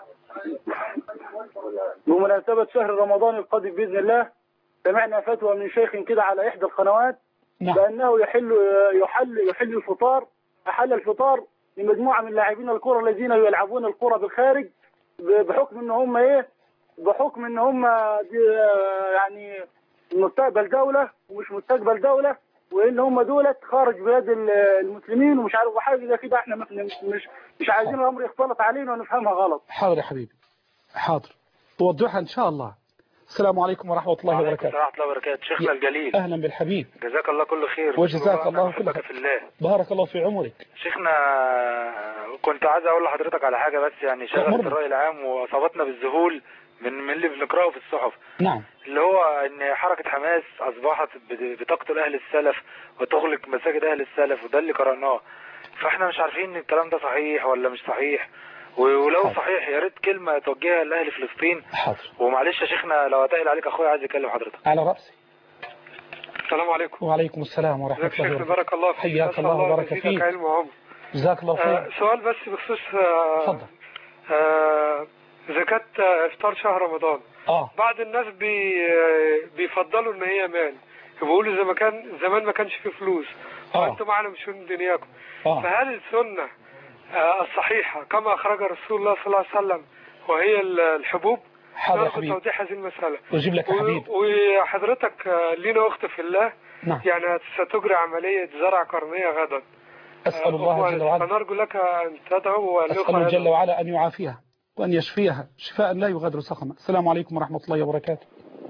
بمناسبة شهر رمضان القادم بإذن الله، سمعنا فتوى من شيخ كده على إحدى القنوات نعم. بأنه يحل يحل يحل الفطار أحل الفطار لمجموعة من لاعبين الكرة الذين يلعبون الكرة بالخارج، بحكم إن هم إيه بحكم إن هم يعني مستقبل دولة ومش مستقبل دولة، وإن هم دولة خارج بلاد المسلمين ومش عارف حاجة زي كده. إحنا مش مش مش عايزين الأمر يختلط علينا ونفهمها غلط. حاضر يا حبيبي حاضر، توضحها إن شاء الله. السلام عليكم ورحمة الله وبركاته. ورحمة الله وبركاته. شيخنا الجليل، أهلا بالحبيب، جزاك الله كل خير وجزاك الله كل خير في الله. بارك الله في عمرك. شيخنا كنت عايز أقول لحضرتك على حاجة، بس يعني شغلت الرأي العام وأصابتنا بالذهول من من اللي بنقرأه في الصحف. نعم. اللي هو إن حركة حماس أصبحت بتقتل أهل السلف وتغلق مساجد أهل السلف، وده اللي قرأناه. فإحنا مش عارفين إن الكلام ده صحيح ولا مش صحيح، ولو حاضر. صحيح يا ريت كلمة توجهها لأهل فلسطين. حاضر. ومعلش يا شيخنا لو أتقل عليك أخويا عايز يكلم حضرتك. على رأسي. السلام عليكم. وعليكم السلام ورحمة الله وبركاته. بارك الله فيك. حياك الله وبارك فيك. علم وعمر. جزاك الله خير. آه سؤال بس بخصوص اتفضل. آه زكاة افطار شهر رمضان. اه بعض الناس بي بيفضلوا ان هي مال، بيقولوا زي ما كان زمان ما كانش فيه فلوس وانتم اعلم شؤون دنياكم. آه. فهل السنة آه الصحيحة كما اخرج رسول الله صلى الله عليه وسلم وهي الحبوب؟ حاضر يا حبيبي. توضيح هذه المسألة. أجيب لك يا حبيبي. وحضرتك لينا أخت في الله. نعم. يعني ستجري عملية زرع قرنية غدا. أسأل الله جل وعلا. فنرجو لك أن تدعو أسأل جل وعلا أن يعافيها وأن يشفيها شفاء لا يغادر سقما. السلام عليكم ورحمة الله وبركاته.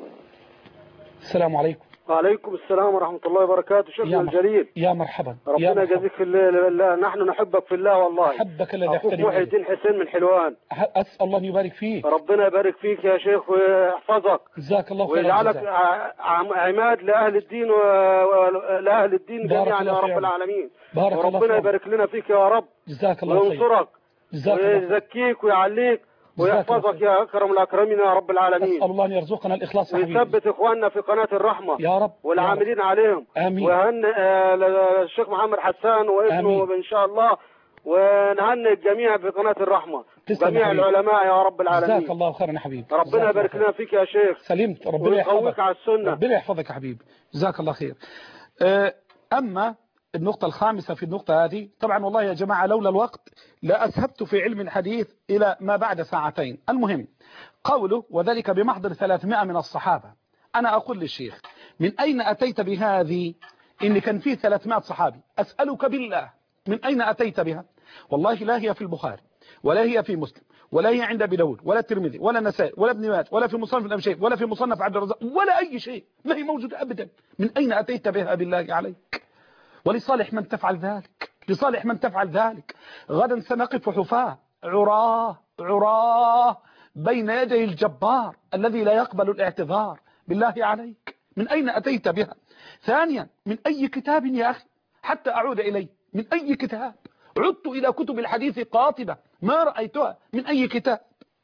السلام عليكم. وعليكم السلام ورحمة الله وبركاته. شيخنا الجليل، يا مرحبا. ربنا يجازيك في الله. نحن نحبك في الله والله. أحبك الذي أخوك محي الدين حسين من حلوان. أسأل الله أن يبارك فيك. ربنا يبارك فيك يا شيخ ويحفظك. جزاك الله خيرا. ويجعلك عماد لأهل الدين ولأهل الدين جميعا يا رب العالمين. بارك الله فيك. وربنا يبارك لنا فيك يا رب. جزاك الله خيرا. وينصرك ويزكيك ويعليك ويحفظك يا أكرم الأكرمين يا رب العالمين. أسأل الله أن يرزقنا الإخلاص ويثبت إخواننا في قناة الرحمة يا رب والعاملين يا رب. عليهم. آمين. وهنئ الشيخ محمد حسان وابنه إن شاء الله، ونهنئ الجميع في قناة الرحمة، جميع العلماء يا رب العالمين. جزاك الله خيرا يا حبيبي. ربنا يبارك لنا فيك يا شيخ. سلمت. ربنا يحفظك على السنة. ربنا يحفظك يا حبيبي. جزاك الله خير. أما النقطة الخامسة في النقطة هذه، طبعا والله يا جماعة لولا الوقت لا أذهبت في علم الحديث إلى ما بعد ساعتين. المهم قوله وذلك بمحضر ثلاثمائة من الصحابة. أنا أقول للشيخ من أين أتيت بهذه؟ إن كان فيه ثلاثمائة صحابي. أسألك بالله من أين أتيت بها؟ والله لا هي في البخاري ولا هي في مسلم ولا هي عند ابي داود ولا الترمذي ولا النسائي ولا ابن ماجه ولا في مصنف ابن شيخ ولا في مصنف عبد الرزاق ولا أي شيء، ما هي موجودة أبدا. من أين أتيت بها بالله عليك؟ ولصالح من تفعل ذلك، لصالح من تفعل ذلك. غدا سنقف حفاة عراه عراه بين يدي الجبار الذي لا يقبل الاعتذار. بالله عليك من أين أتيت بها؟ ثانيا من أي كتاب يا أخي حتى أعود إليه؟ من أي كتاب؟ عدت إلى كتب الحديث قاطبة ما رأيتها. من أي كتاب؟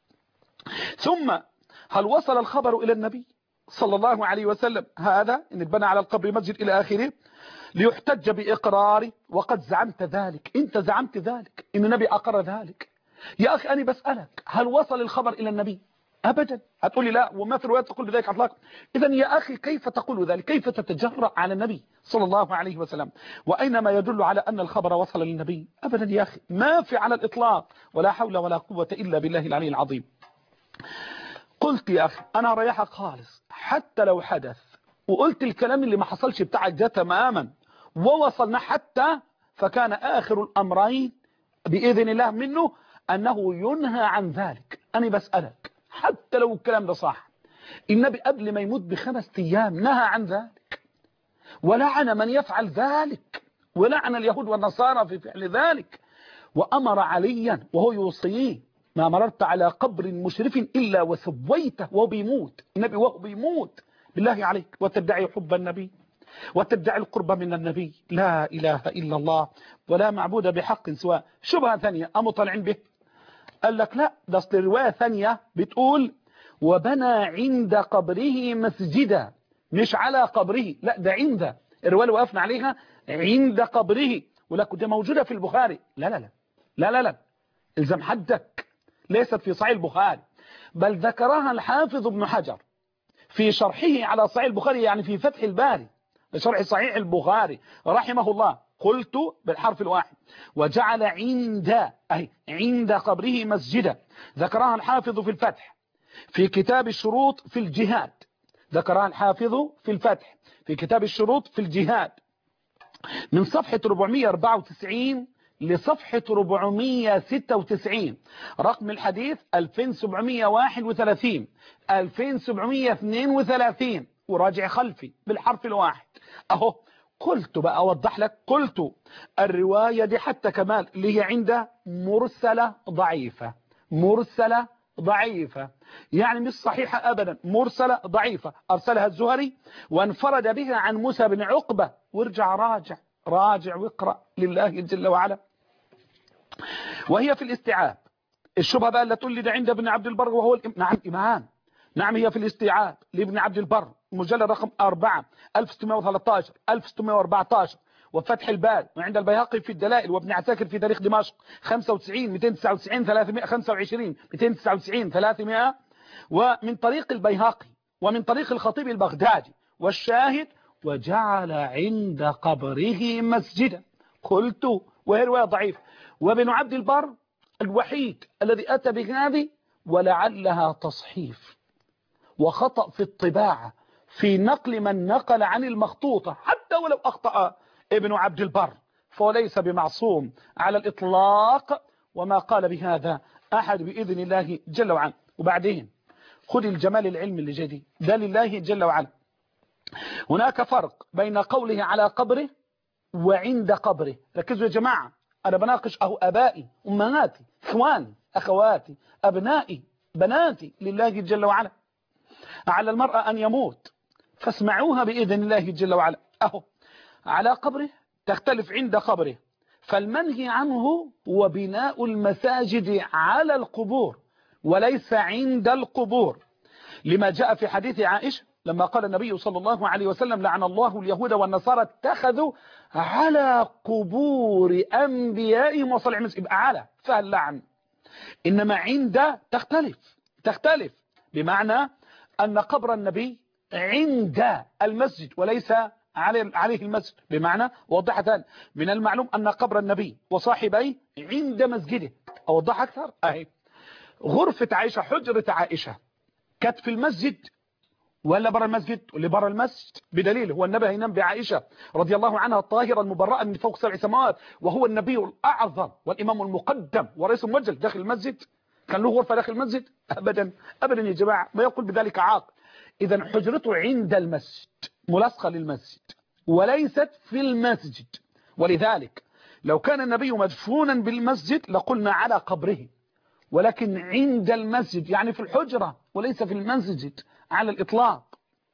ثم هل وصل الخبر إلى النبي صلى الله عليه وسلم هذا إن اتبنى على القبر مسجد إلى آخره ليحتج بإقراري؟ وقد زعمت ذلك، أنت زعمت ذلك إن النبي أقر ذلك. يا أخي أنا بسألك هل وصل الخبر إلى النبي؟ أبدا. هتقول لي لا وما في روايات تقول بذلك أطلاقا. إذن يا أخي كيف تقول ذلك؟ كيف تتجرأ على النبي صلى الله عليه وسلم وأينما يدل على أن الخبر وصل للنبي؟ أبدا يا أخي ما في على الإطلاق. ولا حول ولا قوة إلا بالله العلي العظيم. قلت يا أخي أنا ريحك خالص حتى لو حدث وقلت الكلام اللي ما حصلش بتاعك ده تماما ووصلنا حتى فكان آخر الأمرين بإذن الله منه أنه ينهى عن ذلك. أنا بسألك حتى لو الكلام ده صح، النبي قبل ما يموت بخمس أيام نهى عن ذلك ولعن من يفعل ذلك ولعن اليهود والنصارى في فعل ذلك وأمر عليا وهو يوصيه ما مررت على قبر مشرف إلا وسويته وهو بيموت. النبي وهو بيموت بالله عليك وتدعي حب النبي وتدعي القرب من النبي. لا إله إلا الله ولا معبود بحق سواء. شبهة ثانية أم طالعين به؟ قال لك لا ده اصل رواية ثانية بتقول وبنى عند قبره مسجدا، مش على قبره، لا ده عند. الرواية اللي وقفنا عليها عند قبره ولكن ده موجودة في البخاري. لا لا لا لا لا لا الزم حدك، ليست في صحيح البخاري بل ذكرها الحافظ ابن حجر في شرحه على صحيح البخاري يعني في فتح الباري لشرح صحيح البخاري رحمه الله. قلت بالحرف الواحد وجعل عند أي عند قبره مسجدا. ذكرها الحافظ في الفتح في كتاب الشروط في الجهاد. ذكرها الحافظ في الفتح في كتاب الشروط في الجهاد من صفحة أربعمائة وأربعة وتسعين لصفحة أربعمائة وستة وتسعين. رقم الحديث ألفين وسبعمائة وواحد وثلاثين ألفين وسبعمائة واثنين وثلاثين وراجع خلفي بالحرف الواحد أهو. قلت بقى أوضح لك، قلت الرواية دي حتى كمال اللي هي عندها مرسلة ضعيفة، مرسلة ضعيفة يعني مش صحيحة أبدا، مرسلة ضعيفة أرسلها الزهري وانفرد بها عن موسى بن عقبة. وارجع راجع راجع واقرأ لله جل وعلا. وهي في الاستيعاب. الشبهة بقى اللي تقول لي ده عند ابن عبد البر وهو الإم... نعم إمام نعم هي في الاستيعاب لابن عبد البر مجلد رقم أربعة ألف وستمائة وثلاثة عشر ألف وستمائة وأربعة عشر وفتح الباري وعند البيهقي في الدلائل وابن عساكر في تاريخ دمشق خمسة وتسعين مئتين وتسعة وتسعين ثلاثمائة وخمسة وعشرين مئتين وتسعة وتسعين ثلاثمائة ومن طريق البيهقي ومن طريق الخطيب البغدادي. والشاهد وجعل عند قبره مسجدا. قلت وهي رواية ضعيف. وابن عبد البر الوحيد الذي أتى بهذه ولعلها تصحيف وخطأ في الطباعة في نقل من نقل عن المخطوطة حتى ولو أخطأ ابن عبد البر فهو ليس بمعصوم على الإطلاق. وما قال بهذا أحد بإذن الله جل وعلا. وبعدين خذ الجمال العلم اللي جدي ده لله جل وعلا. هناك فرق بين قوله على قبره وعند قبره. ركزوا يا جماعة، أنا بناقش أهو أبائي أمهاتي إخواني أخواتي أبنائي بناتي لله جل وعلا. على المرأة أن يموت فاسمعوها بإذن الله جل وعلا. أهو على قبره تختلف عند قبره. فالمنهي عنه هو بناء المساجد على القبور وليس عند القبور، لما جاء في حديث عائشة لما قال النبي صلى الله عليه وسلم لعن الله اليهود والنصارى اتخذوا على قبور أنبيائهم وصالحهم مسجد. يبقى على فاللعن. إنما عند تختلف تختلف بمعنى أن قبر النبي عند المسجد وليس عليه المسجد. بمعنى وضحت من المعلوم أن قبر النبي وصاحبيه عند مسجده. أوضح أكثر أهي غرفة عائشة حجرة عائشة كانت في المسجد ولا برا المسجد؟ واللي برا المسجد بدليل هو النبي ينام بعائشة رضي الله عنها الطاهرة المبرأة من فوق سبع سماوات، وهو النبي الأعظم والإمام المقدم ورئيس الموجل داخل المسجد. كان له غرفة داخل المسجد؟ أبدا أبدا يا جماعة، ما يقول بذلك عاقل. إذا حجرته عند المسجد ملاصقة للمسجد وليست في المسجد. ولذلك لو كان النبي مدفونا بالمسجد لقلنا على قبره، ولكن عند المسجد يعني في الحجرة وليس في المسجد على الإطلاق.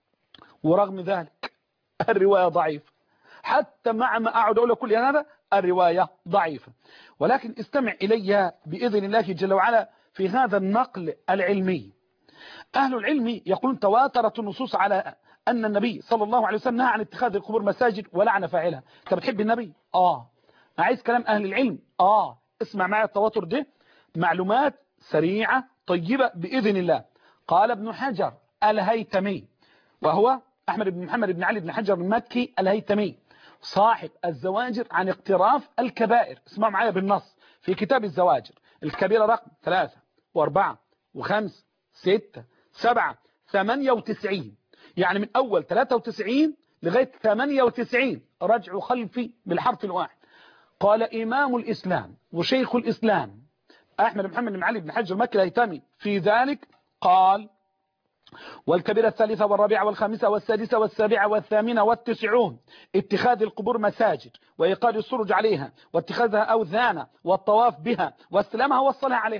ورغم ذلك الرواية ضعيفة، حتى مع ما أعد أقول كل هذا الرواية ضعيفة. ولكن استمع إلي بإذن الله جل وعلا في هذا النقل العلمي. أهل العلم يقولون تواترت النصوص على أن النبي صلى الله عليه وسلم نهى عن اتخاذ القبور مساجد ولعن فاعلها. أنت بتحب النبي؟ آه. عايز كلام أهل العلم؟ آه. اسمع معي التواتر ده، معلومات سريعة طيبة بإذن الله. قال ابن حجر الهيتمي، وهو أحمد بن محمد بن علي بن حجر المكي الهيتمي، صاحب الزواجر عن اقتراف الكبائر. اسمعوا معايا بالنص في كتاب الزواجر، الكبيرة رقم ثلاثة وأربعة وخمسة ستة سبعة ثمانية وتسعين، يعني من أول ثلاثة وتسعين لغاية ثمانية وتسعين، رجعوا خلفي بالحرف الواحد. قال إمام الإسلام وشيخ الإسلام أحمد بن محمد بن علي بن حجر المكي الهيتمي في ذلك قال: والكبيرة الثالثة والرابعة والخامسة والسادسة والسابعة والثامنة والتسعون اتخاذ القبور مساجد وإيقاد السرج عليها واتخاذها أوثانا والطواف بها واستلامها والصلاة عليها.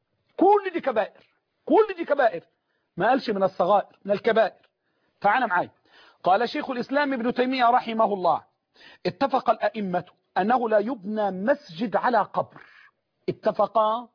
كل دي كبائر، كل دي كبائر، ما قالش من الصغائر، من الكبائر. تعال معي. قال شيخ الإسلام ابن تيمية رحمه الله: اتفق الأئمة أنه لا يبنى مسجد على قبر. اتفق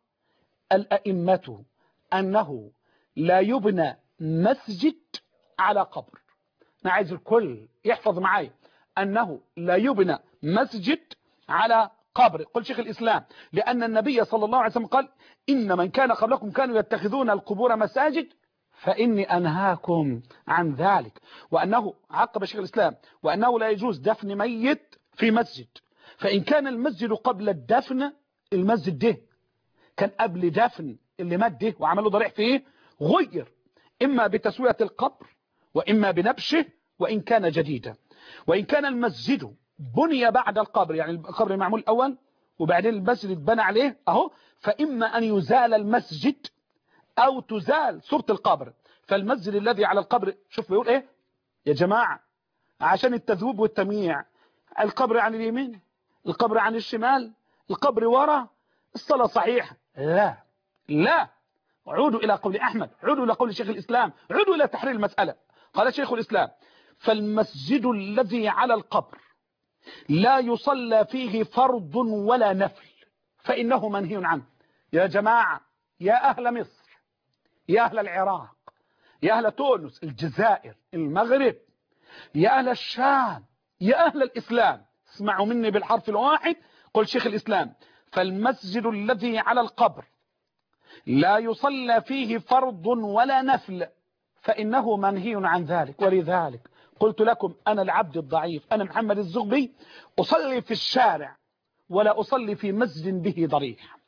الأئمة أنه لا يبنى مسجد على قبر. أنا عايز الكل يحفظ معي أنه لا يبنى مسجد على قبر. قل شيخ الإسلام: لأن النبي صلى الله عليه وسلم قال: إن من كان قبلكم كانوا يتخذون القبور مساجد فإني أنهاكم عن ذلك. وأنه عقب شيخ الإسلام: وأنه لا يجوز دفن ميت في مسجد، فإن كان المسجد قبل الدفن، المسجد ده كان قبل دفن اللي مات ده وعملوا ضريح فيه، غير إما بتسوية القبر وإما بنبشه وإن كان جديدا. وإن كان المسجد بني بعد القبر، يعني القبر معمول الأول وبعدين المسجد اتبنى عليه أهو، فإما أن يزال المسجد أو تزال صورة القبر. فالمسجد الذي على القبر، شوف بيقول إيه يا جماعة عشان التذوب والتمييع: القبر عن اليمين، القبر عن الشمال، القبر ورا، الصلاة صحيحة. لا لا، عودوا إلى قول أحمد، عودوا إلى قول شيخ الإسلام، عودوا إلى تحرير المسألة. قال شيخ الإسلام: فالمسجد الذي على القبر لا يصلى فيه فرض ولا نفل فإنه منهي عنه. يا جماعة، يا أهل مصر، يا أهل العراق، يا أهل تونس، الجزائر، المغرب، يا أهل الشام، يا أهل الإسلام، اسمعوا مني بالحرف الواحد. قل شيخ الإسلام: فالمسجد الذي على القبر لا يصلى فيه فرض ولا نفل فإنه منهي عن ذلك. ولذلك قلت لكم أنا العبد الضعيف، أنا محمد الزغبي، أصلي في الشارع ولا أصلي في مسجد به ضريح.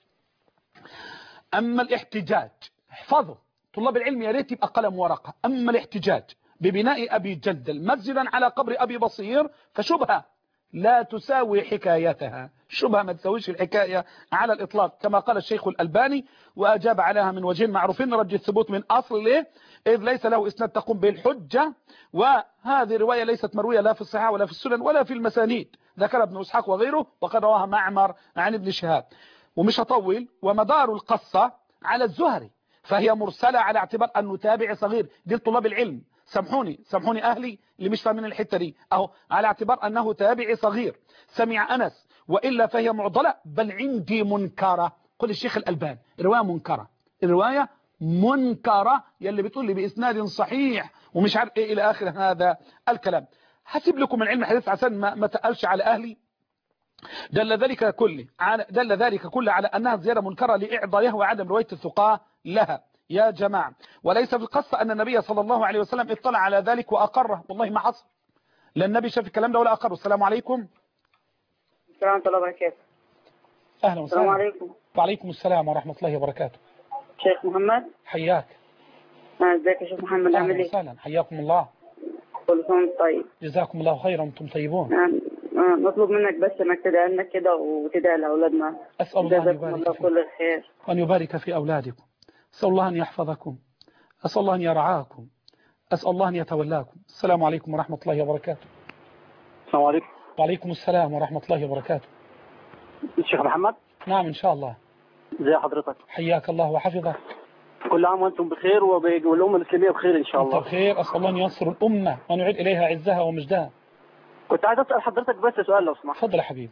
أما الاحتجاج، احفظوا طلاب العلم يا ريت يبقى قلم ورقة. أما الاحتجاج ببناء أبي جندل مسجدا على قبر أبي بصير فشبهة لا تساوي حكايتها، شبهة ما تسويش الحكاية على الإطلاق كما قال الشيخ الألباني، وأجاب عليها من وجهين معروفين: رد الثبوت من أصل ليه إذ ليس له إسناد تقوم به الحجة، وهذه رواية ليست مروية لا في الصحاح ولا في السنن ولا في المسانيد، ذكر ابن إسحاق وغيره، وقد رواها معمر عن ابن شهاب. ومش هطول، ومدار القصة على الزهري، فهي مرسلة على اعتبار أنه تابع صغير. دي طلاب العلم، سامحوني سامحوني أهلي اللي مش فاهمين الحتة دي، أهو على اعتبار أنه تابع صغير سمع أنس، وإلا فهي معضلة بل عندي منكرة. قل الشيخ الألباني الرواية منكرة، الرواية منكرة يلي بتقول لي بإسناد صحيح ومش عارف إيه إلى آخر هذا الكلام. هسيب لكم العلم الحديث عشان ما, ما تقلش على أهلي. دل ذلك كله على دل ذلك كله على أنها زيادة منكرة لإعضائها وعدم رواية الثقة لها يا جماعة. وليس في القصة أن النبي صلى الله عليه وسلم اطلع على ذلك وأقره، والله ما حصل، لا النبي شاف الكلام ده ولا أقره. السلام عليكم. السلام ورحمة الله وبركاته. أهلا وسهلا. السلام عليكم. وعليكم السلام ورحمة الله وبركاته. شيخ محمد. حياك. ازيك يا شيخ محمد، عامل ايه؟ أهلا وسهلا، حياكم الله. كل سنة وانت طيب. جزاكم الله خيرا وانتم طيبون. نطلب منك بس انك تدعي لنا كده وتدعي لاولادنا. اسال الله ان يبارك الله كل الخير وان يبارك في اولادكم. اسال الله ان يحفظكم، اسال الله ان يرعاكم، اسال الله ان يتولاكم. السلام عليكم ورحمه الله وبركاته. السلام عليكم. وعليكم السلام ورحمه الله وبركاته. الشيخ محمد. نعم ان شاء الله. ازي حضرتك؟ حياك الله وحفظك. كل عام وانتم بخير والامه الاسلاميه بخير ان شاء الله. انت بخير، اسال الله ان ينصر الامه وان يعيد اليها عزها ومجدها. كنت عايز اسال حضرتك بس سؤال لو سمحت. تفضل يا حبيبي.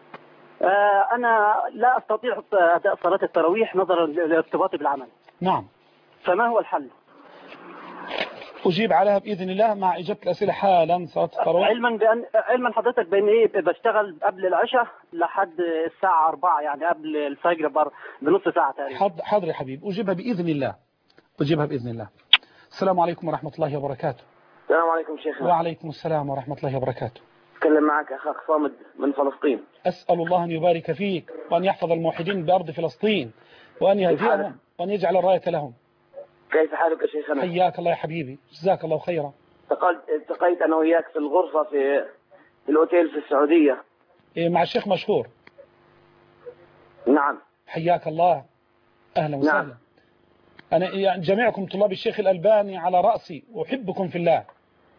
آه انا لا استطيع اداء صلاه التراويح نظرا لارتباطي بالعمل. نعم. فما هو الحل؟ اجيب عليها باذن الله مع اجابه الاسئله حالا. صلاه التراويح علما بان علما حضرتك بان ايه بشتغل قبل العشاء لحد الساعه أربعة، يعني قبل الفجر بنص ساعه تقريبا. حاضر يا حبيبي، اجيبها باذن الله، اجيبها باذن الله. السلام عليكم ورحمه الله وبركاته. السلام عليكم شيخنا. وعليكم السلام ورحمة الله وبركاته. أتكلم معك أخاك صامد من فلسطين. أسأل الله أن يبارك فيك وأن يحفظ الموحدين بأرض فلسطين وأن يهديهم وأن يجعل الراية لهم. كيف حالك يا شيخنا؟ حياك الله يا حبيبي، جزاك الله خيرا. التقيت أنا وياك في الغرفة في في الأوتيل في السعودية. إيه مع الشيخ مشهور. نعم. حياك الله، أهلا وسهلا. نعم. أنا يعني جميعكم طلاب الشيخ الألباني على رأسي، أحبكم في الله.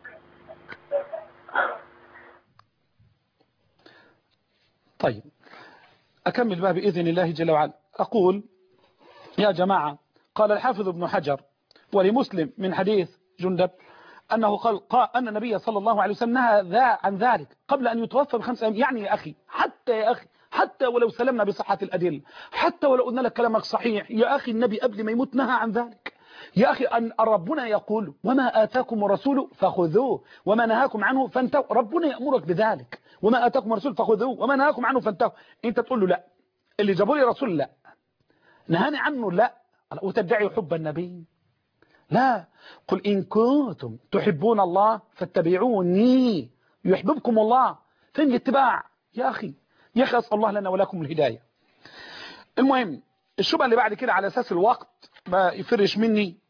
طيب أكمل بقى بإذن الله جل وعلا. أقول يا جماعة، قال الحافظ ابن حجر ولمسلم من حديث جندب أنه قال, قال أن النبي صلى الله عليه وسلم نهى ذا عن ذلك قبل أن يتوفى بخمس أيام. يعني يا أخي، حتى يا أخي حتى ولو سلمنا بصحة الأدلة، حتى ولو قلنا لك كلامك صحيح يا أخي، النبي قبل ما يموت نهى عن ذلك. يا أخي أن ربنا يقول وما آتاكم الرسول فخذوه وما نهاكم عنه فانتهوا. ربنا يأمرك بذلك، وما آتاكم الرسول فخذوه وما نهاكم عنه فانتهوا. أنت تقول له لا، اللي جابوا لي رسول لا، نهاني عنه لا، وتدعي حب النبي لا. قل إن كنتم تحبون الله فاتبعوني يحببكم الله. فين الاتباع يا أخي؟ يا أخي أسأل الله لنا ولكم الهداية. المهم الشبهة اللي بعد كده على أساس الوقت ما يفرش مني.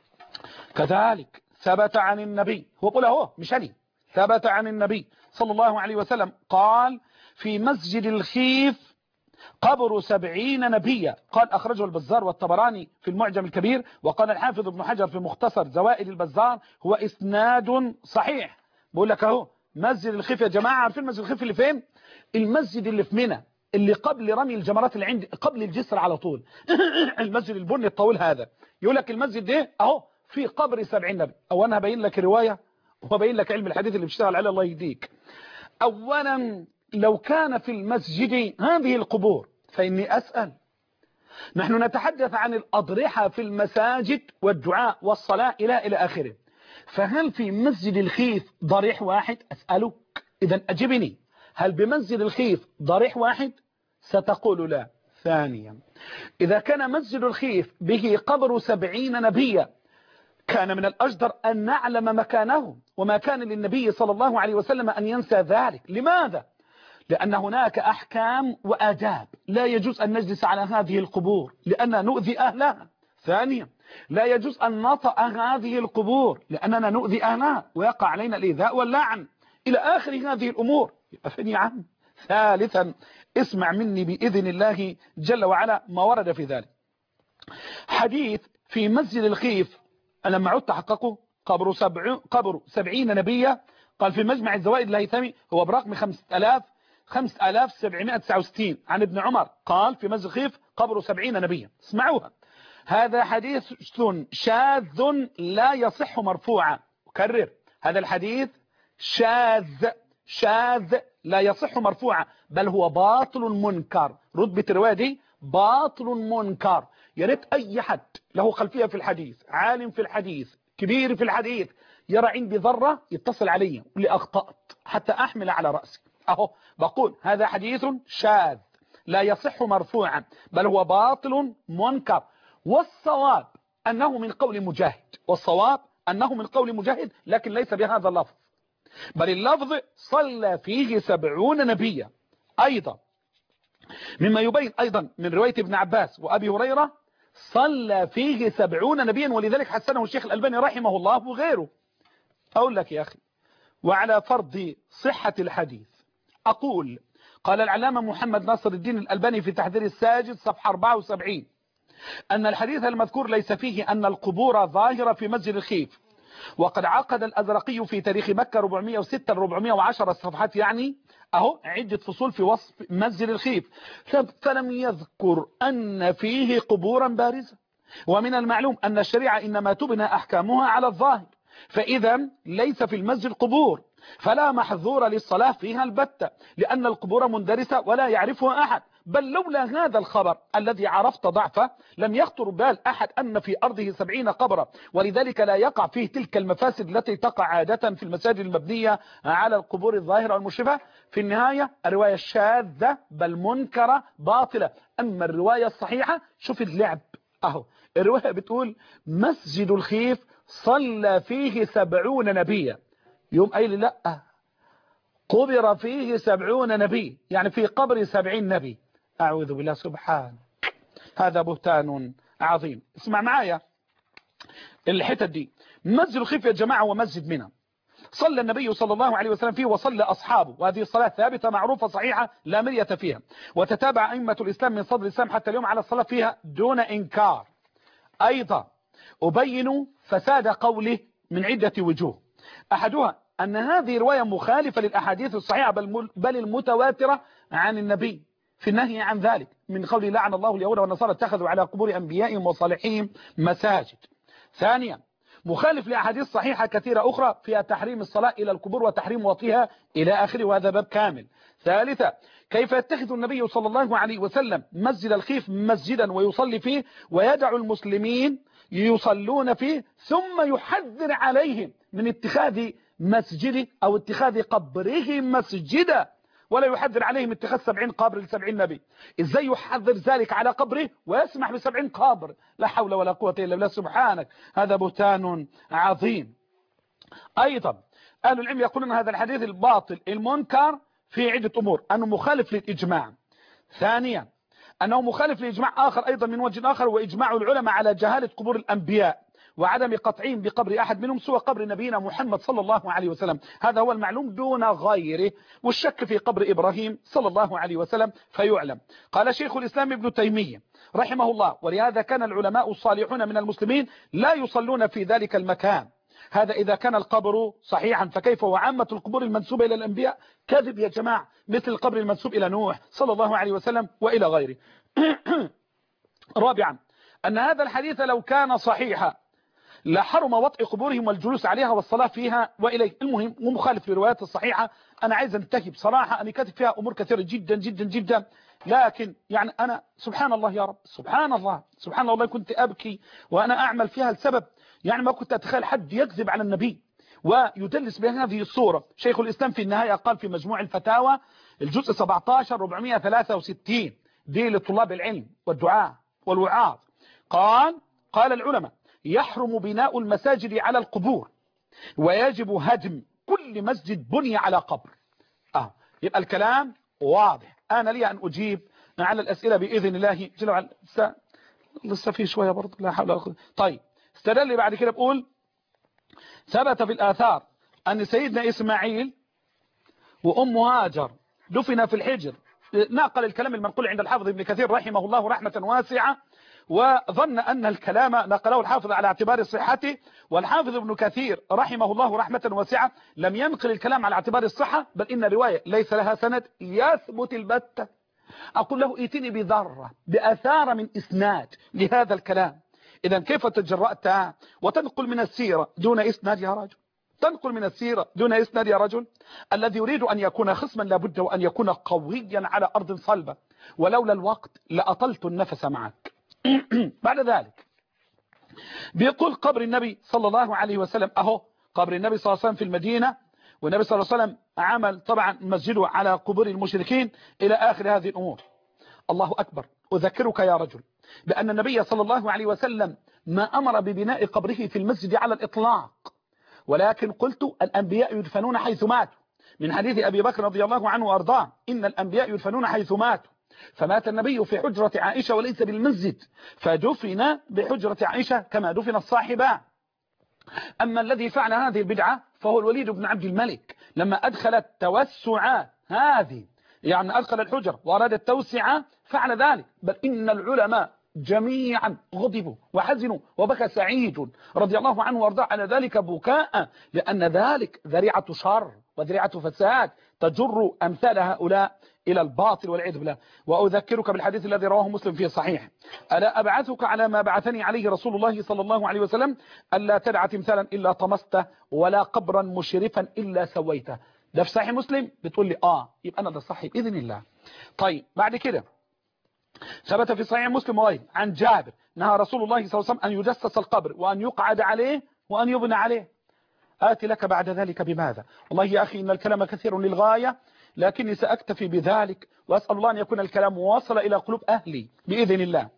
كذلك ثبت عن النبي، هو قول اهو مش أنا، ثبت عن النبي صلى الله عليه وسلم قال في مسجد الخيف قبر سبعين نبيا. قال أخرجه البزار والطبراني في المعجم الكبير، وقال الحافظ ابن حجر في مختصر زوائد البزار هو إسناد صحيح. بقول لك اهو مسجد الخيف يا جماعة. عارفين مسجد الخيف اللي فين؟ المسجد اللي في منى، اللي قبل رمي الجمرات اللي عند قبل الجسر على طول. المسجد البني الطويل هذا. يقول لك المسجد ده اهو في قبر سبعين نبي. او انا هبين لك رواية وهبين لك علم الحديث اللي بيشتغل عليه الله يهديك. اولا لو كان في المسجد هذه القبور فإني أسأل، نحن نتحدث عن الأضرحة في المساجد والدعاء والصلاة إلى إلى آخره، فهل في مسجد الخيف ضريح واحد؟ أسألك إذا أجبني، هل بمسجد الخيف ضريح واحد؟ ستقول لا. ثانيا إذا كان مسجد الخيف به قبر سبعين نبيا كان من الأجدر أن نعلم مكانه، وما كان للنبي صلى الله عليه وسلم أن ينسى ذلك. لماذا؟ لأن هناك أحكام وآداب، لا يجوز أن نجلس على هذه القبور لأننا نؤذي أهلها. ثانيا لا يجوز أن نطأ هذه القبور لأننا نؤذي أهلها ويقع علينا الإيذاء واللعن إلى آخر هذه الأمور. يبقى فين يا عم؟ ثالثا اسمع مني بإذن الله جل وعلا ما ورد في ذلك. حديث في مسجد الخيف لما عدت تحققه قبر, سبع قبر سبعين نبيا، قال في مجمع الزوائد الهيثمي هو برقم خمسة آلاف وسبعمائة وتسعة وستين عن ابن عمر قال في مسجد الخيف قبر سبعين نبيا. اسمعوها، هذا حديث شاذ لا يصح مرفوعا. أكرر، هذا الحديث شاذ شاذ لا يصح مرفوعا، بل هو باطل منكر. رتبة الرواية دي باطل منكر. يا ريت أي حد له خلفية في الحديث، عالم في الحديث، كبير في الحديث، يرى عندي ذرة يتصل علي واللي أخطأت حتى أحمل على رأسي. أهو بقول هذا حديث شاذ لا يصح مرفوعا، بل هو باطل منكر. والصواب أنه من قول مجاهد، والصواب أنه من قول مجاهد، لكن ليس بهذا اللفظ، بل اللفظ صلى فيه سبعون نبيا. أيضا مما يبين أيضا من رواية ابن عباس وأبي هريرة صلى فيه سبعون نبيا، ولذلك حسنه الشيخ الألباني رحمه الله وغيره. أقول لك يا أخي، وعلى فرض صحة الحديث أقول قال العلامة محمد ناصر الدين الألباني في تحذير الساجد صفحة أربعة وسبعين أن الحديث المذكور ليس فيه أن القبور ظاهرة في مسجد الخيف، وقد عقد الأزرقي في تاريخ مكة أربعمائة وستة أربعمائة وعشرة صفحات، يعني أهو عدة فصول في وصف مسجد الخيف، فلم يذكر أن فيه قبورا بارزة. ومن المعلوم أن الشريعة إنما تبنى أحكامها على الظاهر، فإذا ليس في المسجد قبور، فلا محظور للصلاة فيها البتة، لأن القبور مندرسة ولا يعرفها أحد. بل لولا هذا الخبر الذي عرفت ضعفه لم يخطر بال أحد أن في أرضه سبعين قبرا، ولذلك لا يقع فيه تلك المفاسد التي تقع عادة في المساجد المبنية على القبور الظاهرة والمشرفة. في النهاية الرواية الشاذة بل منكرة باطلة. أما الرواية الصحيحة شوف اللعب، أهو الرواية بتقول مسجد الخيف صلى فيه سبعون نبيا، يوم قايل لا قبر فيه سبعون نبي، يعني في قبر سبعين نبي. أعوذ بالله سبحانه، هذا بهتان عظيم. اسمع معايا الحتة دي. مسجد الخيف يا جماعة ومسجد منى صلى النبي صلى الله عليه وسلم فيه وصلى أصحابه، وهذه الصلاة ثابتة معروفة صحيحة لا مرية فيها، وتتابع أئمة الإسلام من صدر الإسلام حتى اليوم على الصلاة فيها دون إنكار. أيضا أبين فساد قوله من عدة وجوه، أحدها أن هذه رواية مخالفة للأحاديث الصحيحة بل المتواترة عن النبي في النهي عن ذلك، من قول لعن الله اليهود والنصارى اتخذوا على قبور أنبيائهم وصالحين مساجد. ثانيا مخالف لأحاديث صحيحة كثيرة أخرى فيها تحريم الصلاة إلى القبور وتحريم وطئها إلى آخره، وهذا باب كامل. ثالثا كيف يتخذ النبي صلى الله عليه وسلم مسجد الخيف مسجدا ويصلي فيه ويدع المسلمين يصلون فيه، ثم يحذر عليهم من اتخاذ مسجده أو اتخاذ قبره مسجدا، ولا يحذر عليهم اتخاذ سبعين قبر لسبعين نبي؟ ازاي يحذر ذلك على قبره ويسمح بسبعين قبر؟ لا حول ولا قوة إلا بالله سبحانك، هذا بهتان عظيم. أيضا أهل العلم يقولون هذا الحديث الباطل المنكر في عدة أمور: أنه مخالف للإجماع، ثانيا أنه مخالف لإجماع آخر أيضا من وجه آخر، وإجماع العلماء على جهالة قبور الأنبياء وعدم قطعهم بقبر أحد منهم سوى قبر نبينا محمد صلى الله عليه وسلم، هذا هو المعلوم دون غيره، والشك في قبر إبراهيم صلى الله عليه وسلم فيعلم. قال شيخ الإسلام ابن تيمية رحمه الله: ولهذا كان العلماء الصالحون من المسلمين لا يصلون في ذلك المكان. هذا إذا كان القبر صحيحا، فكيف وعامة القبور المنسوبة إلى الأنبياء؟ كذب يا جماعة، مثل القبر المنسوب إلى نوح صلى الله عليه وسلم وإلى غيره. رابعا أن هذا الحديث لو كان صحيحا لحرم وطئ قبورهم والجلوس عليها والصلاة فيها وإليه. المهم ومخالف للروايات الصحيحة. أنا عايز أنتهي بصراحة، أنا كاتب فيها أمور كثيرة جدا جدا جدا، لكن يعني أنا سبحان الله يا رب، سبحان الله سبحان الله، كنت أبكي وأنا أعمل فيها لسبب يعني ما كنت أتخيل حد يكذب على النبي ويدلس بهذه الصورة. شيخ الإسلام في النهاية قال في مجموع الفتاوى الجزء سبعة عشر أربعمائة وثلاثة وستين، دي لطلاب العلم والدعاء والوعاظ، قال قال العلماء: يحرم بناء المساجد على القبور، ويجب هدم كل مسجد بني على قبر. آه. يبقى الكلام واضح. أنا لي أن أجيب على الأسئلة بإذن الله جل وعلا. لسه لسه في شوية برضه، لا حول ولا قوة. طيب استدل بعد كده بقول: ثبت في الآثار أن سيدنا إسماعيل وأم هاجر دفن في الحجر ناقل الكلام المنقول عند الحافظ ابن كثير رحمه الله رحمة واسعة، وظن أن الكلام نقله الحافظ على اعتبار صحته، والحافظ ابن كثير رحمه الله رحمة واسعة لم ينقل الكلام على اعتبار الصحة، بل إن رواية ليس لها سند يثبت البتة. أقول له ائتني بذرة بأثار من إسناد لهذا الكلام. إذا كيف تجرأت وتنقل من السيرة دون إسناد يا رجل؟ تنقل من السيرة دون إسناد يا رجل؟ الذي يريد أن يكون خصما لابد وأن يكون قويا على أرض صلبة، ولولا الوقت لأطلت النفس معك. بعد ذلك بيقول قبر النبي صلى الله عليه وسلم، أهو قبر النبي صلى الله عليه وسلم في المدينة، والنبي صلى الله عليه وسلم عمل طبعا مسجده على قبور المشركين إلى آخر هذه الأمور. الله أكبر. أذكرك يا رجل بأن النبي صلى الله عليه وسلم ما أمر ببناء قبره في المسجد على الإطلاق، ولكن قلت الأنبياء يدفنون حيث ماتوا، من حديث أبي بكر رضي الله عنه وأرضاه إن الأنبياء يدفنون حيث ماتوا، فمات النبي في حجرة عائشة وليس بالمسجد، فدفن بحجرة عائشة كما دفن الصاحبان. أما الذي فعل هذه البدعة فهو الوليد بن عبد الملك، لما أدخل التوسع هذه يعني أدخل الحجر وأراد التوسعة فعل ذلك، بل إن العلماء جميعا غضبوا وحزنوا وبكى سعيد رضي الله عنه وارضاه على ذلك بكاء، لأن ذلك ذريعة شر وذريعة فساد تجر أمثال هؤلاء إلى الباطل والعياذ بالله. وأذكرك بالحديث الذي رواه مسلم في صحيح: ألا أبعثك على ما بعثني عليه رسول الله صلى الله عليه وسلم، ألا تدع تمثالا إلا طمسته ولا قبرا مشرفا إلا سويته. ده في صحيح مسلم؟ بتقول لي آه، يبقى أنا ده صحيح بإذن الله. طيب بعد كده ثبت في صحيح مسلم وغيره عن جابر نهى رسول الله صلى الله عليه وسلم أن يجسس القبر وأن يقعد عليه وأن يبنى عليه. آتي لك بعد ذلك بماذا؟ والله يا أخي إن الكلام كثير للغاية، لكني سأكتفي بذلك، وأسأل الله أن يكون الكلام واصل إلى قلوب أهلي بإذن الله.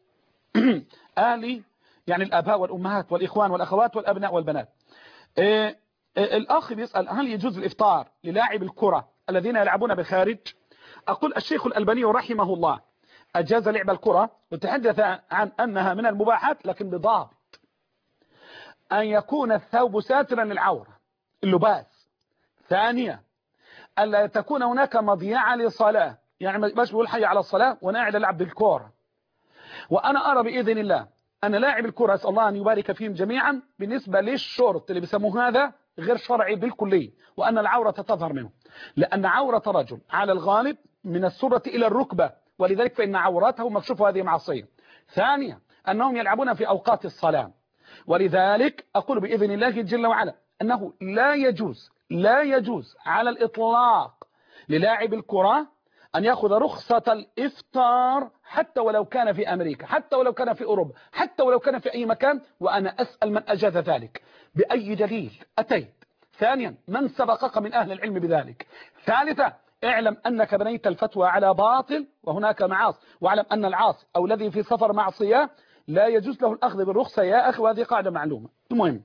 أهلي يعني الآباء والأمهات والإخوان والأخوات والأبناء والبنات. إيه إيه الأخ بيسأل: هل يجوز الإفطار للاعب الكرة الذين يلعبون بالخارج؟ أقول الشيخ الألباني رحمه الله أجاز لعب الكرة وتحدث عن أنها من المباحات، لكن بضابط أن يكون الثوب ساترا للعورة، اللباس. ثانيا ألا تكون هناك مضيعة لصلاة، يعني مش بقول حي على الصلاة وأنا قاعد ألعب بالكرة. وأنا أرى بإذن الله أن لاعب الكرة أسأل الله أن يبارك فيهم جميعا بالنسبة للشورت اللي بيسموه هذا غير شرعي بالكلية، وأن العورة تظهر منه، لأن عورة رجل على الغالب من السرة إلى الركبة، ولذلك فإن عورته مكشوفة، هذه معصية. ثانيا أنهم يلعبون في أوقات الصلاة، ولذلك أقول بإذن الله جل وعلا أنه لا يجوز لا يجوز على الإطلاق للاعب الكرة أن يأخذ رخصة الإفطار حتى ولو كان في أمريكا، حتى ولو كان في أوروبا، حتى ولو كان في أي مكان، وأنا أسأل من أجاز ذلك بأي دليل أتيت. ثانيا من سبقك من أهل العلم بذلك. ثالثا اعلم أنك بنيت الفتوى على باطل وهناك معاصي، واعلم أن العاصي أو الذي في سفر معصية لا يجوز له الأخذ بالرخصة يا أخي، وهذه قاعدة معلومة. المهم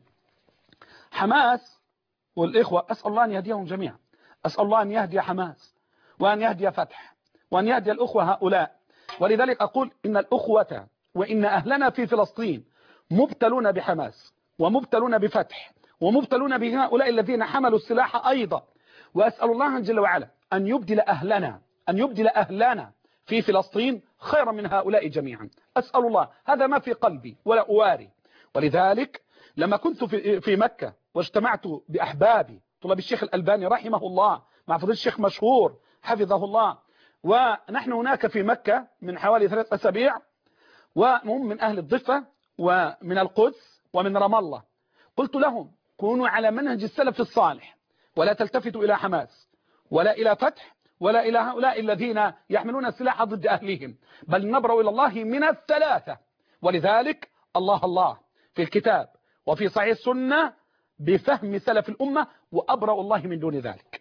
حماس والإخوة أسأل الله أن يهديهم جميعا، أسأل الله أن يهدي حماس وأن يهدي فتح وأن يهدي الأخوة هؤلاء. ولذلك أقول إن الأخوة وإن أهلنا في فلسطين مبتلون بحماس ومبتلون بفتح ومبتلون بهؤلاء الذين حملوا السلاح أيضا. وأسأل الله جل وعلا أن يبدل أهلنا أن يبدل أهلنا في فلسطين خيرا من هؤلاء جميعا. أسأل الله، هذا ما في قلبي ولا أواري. ولذلك لما كنت في في مكة واجتمعت بأحبابي طلاب الشيخ الألباني رحمه الله مع فضيلة الشيخ مشهور حفظه الله، ونحن هناك في مكة من حوالي ثلاث أسابيع، وهم من أهل الضفة ومن القدس ومن رام الله، قلت لهم: كونوا على منهج السلف الصالح، ولا تلتفتوا إلى حماس ولا إلى فتح ولا إلى هؤلاء الذين يحملون السلاح ضد أهليهم، بل نبرأ إلى الله من الثلاثة. ولذلك الله الله في الكتاب وفي صحيح السنة بفهم سلف الأمة، وأبرأ الله من دون ذلك.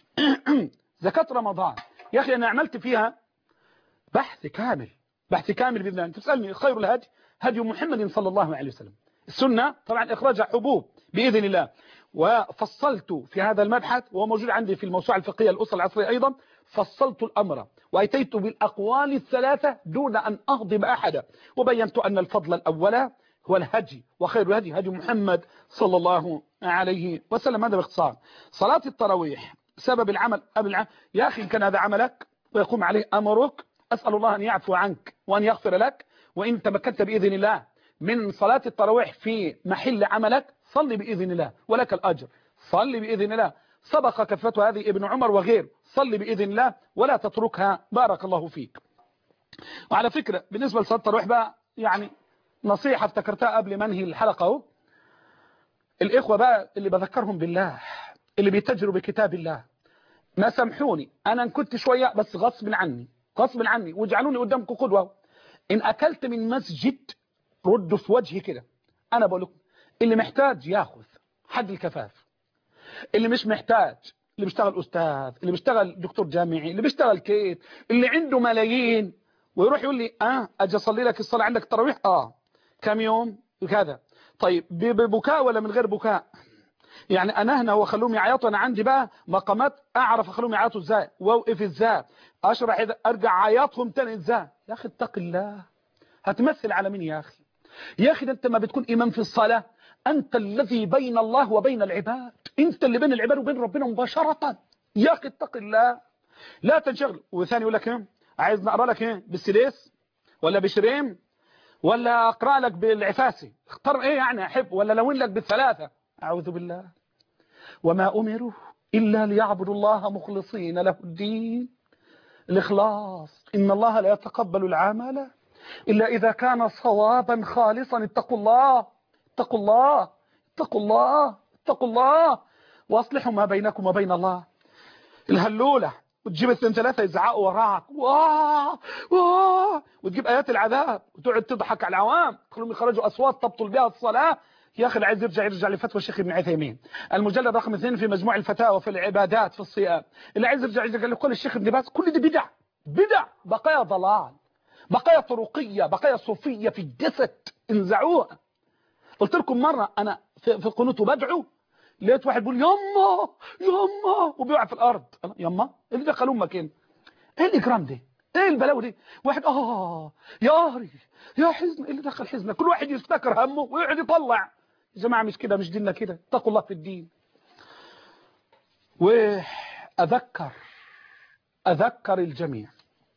زكاة رمضان يا أخي أنا عملت فيها بحث كامل بحث كامل بإذن الله. تسألني خير الهدي هدي محمد صلى الله عليه وسلم. السنة طبعا إخراج حبوب بإذن الله، وفصلت في هذا المبحث وهو موجود عندي في الموسوعة الفقهية الأسرة العصرية أيضا. فصلت الأمر وأتيت بالأقوال الثلاثة دون أن أغضب أحدا، وبينت أن الفضل الأول هو الهدي، وخير الهدي هدي محمد صلى الله عليه وسلم. هذا باختصار. صلاة التراويح سبب العمل قبل العمل. يا أخي كان هذا عملك ويقوم عليه أمرك، أسأل الله أن يعفو عنك وأن يغفر لك. وإن تمكنت بإذن الله من صلاة التراويح في محل عملك صلي بإذن الله ولك الأجر، صلي بإذن الله، سبق كفتها هذه ابن عمر وغير، صلي بإذن الله ولا تتركها، بارك الله فيك. وعلى فكرة بالنسبة لصلاة التراويح بقى يعني نصيحة افتكرتها قبل ما انهي الحلقة اهو، الإخوة بقى اللي بذكرهم بالله، اللي بيتجروا بكتاب الله، ما سامحوني أنا إن كنت شوية بس غصب عني غصب عني واجعلوني قدامكم قدوة. إن أكلت من مسجد ردوا في وجهي كده، أنا بقول لكم اللي محتاج ياخذ حد الكفاف، اللي مش محتاج، اللي بيشتغل أستاذ، اللي بيشتغل دكتور جامعي، اللي بيشتغل كيت، اللي عنده ملايين ويروح يقول لي اه اجي اصلي لك الصلاه عندك التراويح اه كم يوم كذا، طيب ببكاء ولا من غير بكاء؟ يعني انا هنا واخليهم يعيطوا، انا عندي بقى مقامات اعرف اخليهم يعيطوا ازاي واوقف ازاي، اشرح اذا ارجع عياطهم تاني ازاي. يا اخي اتق الله، هتمثل على مين يا اخي؟ يا اخي ده انت ما بتكون امام في الصلاه انت الذي بين الله وبين العباد، انت اللي بين العباد وبين ربنا مباشره. يا اخي اتق الله لا تنشغل. وثاني يقول لك ايه، عايز نقرا لك ايه بالسديس ولا بشريم ولا اقرا لك بالعفاسي، اختار ايه يعني احب، ولا لون لك بالثلاثه. اعوذ بالله. وما امروا الا ليعبدوا الله مخلصين له الدين، الاخلاص. ان الله لا يتقبل العمل الا اذا كان صوابا خالصا. اتقوا الله اتقوا الله اتقوا الله اتقوا الله واصلحوا ما بينكم وبين الله. الهلوله وتجيب اثنين ثلاثة يزعقوا وراك واه واه وتجيب آيات العذاب وتقعد تضحك على العوام، تخليهم يخرجوا أصوات تبطل بها الصلاة. يا أخي اللي عايز يرجع يرجع لفتوى الشيخ ابن عثيمين المجلد رقم اثنين في مجموع الفتاوى في العبادات في الصيام، اللي عايز يرجع يرجع لقول الشيخ ابن باز. كل دي بدع بدع بقايا ضلال، بقايا طرقية، بقايا صوفية في الجسد، انزعوها. قلت لكم مرة أنا في, في القنوت وبدعو لقيت واحد بيقول يما يما وبيقع في الارض. يما اللي دخل امك هنا، ايه الاجرام دي، ايه البلاوي دي؟ واحد اه يا قهري يا حزن، اللي دخل حزنه، كل واحد يفتكر همه ويقعد يطلع. يا جماعه مش كده، مش ديننا كده، اتقوا الله في الدين. واذكر اذكر الجميع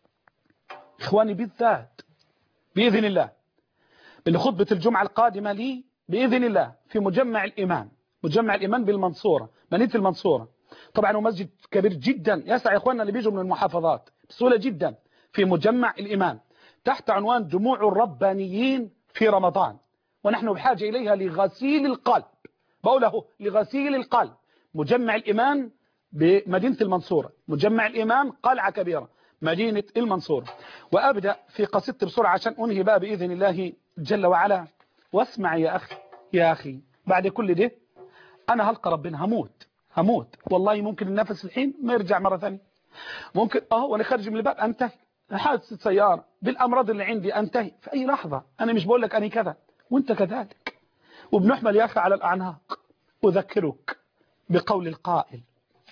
اخواني بالذات باذن الله ان خطبه الجمعه القادمه لي باذن الله في مجمع الامام، مجمع الإيمان بالمنصورة، مدينة المنصورة. طبعا هو مسجد كبير جدا يسع إخواننا اللي بيجوا من المحافظات بسهولة جدا، في مجمع الإيمان تحت عنوان دموع الربانيين في رمضان، ونحن بحاجة إليها لغسيل القلب. بقوله لغسيل القلب. مجمع الإيمان بمدينة المنصورة، مجمع الإيمان قلعة كبيرة مدينة المنصورة. وأبدأ في قصيدتي بسرعة عشان أنهي بقى بإذن الله جل وعلا. واسمع يا أخي يا أخي، بعد كل ده أنا هلقى ربنا، هموت هموت والله. ممكن النفس الحين ما يرجع مرة ثانية، ممكن اه وانا خارج من الباب انتهي، حادثة سيارة، بالأمراض اللي عندي انتهي في أي لحظة. أنا مش بقول لك أنا كذا وانت كذلك، وبنحمل يا أخي على الأعناق. أذكرك بقول القائل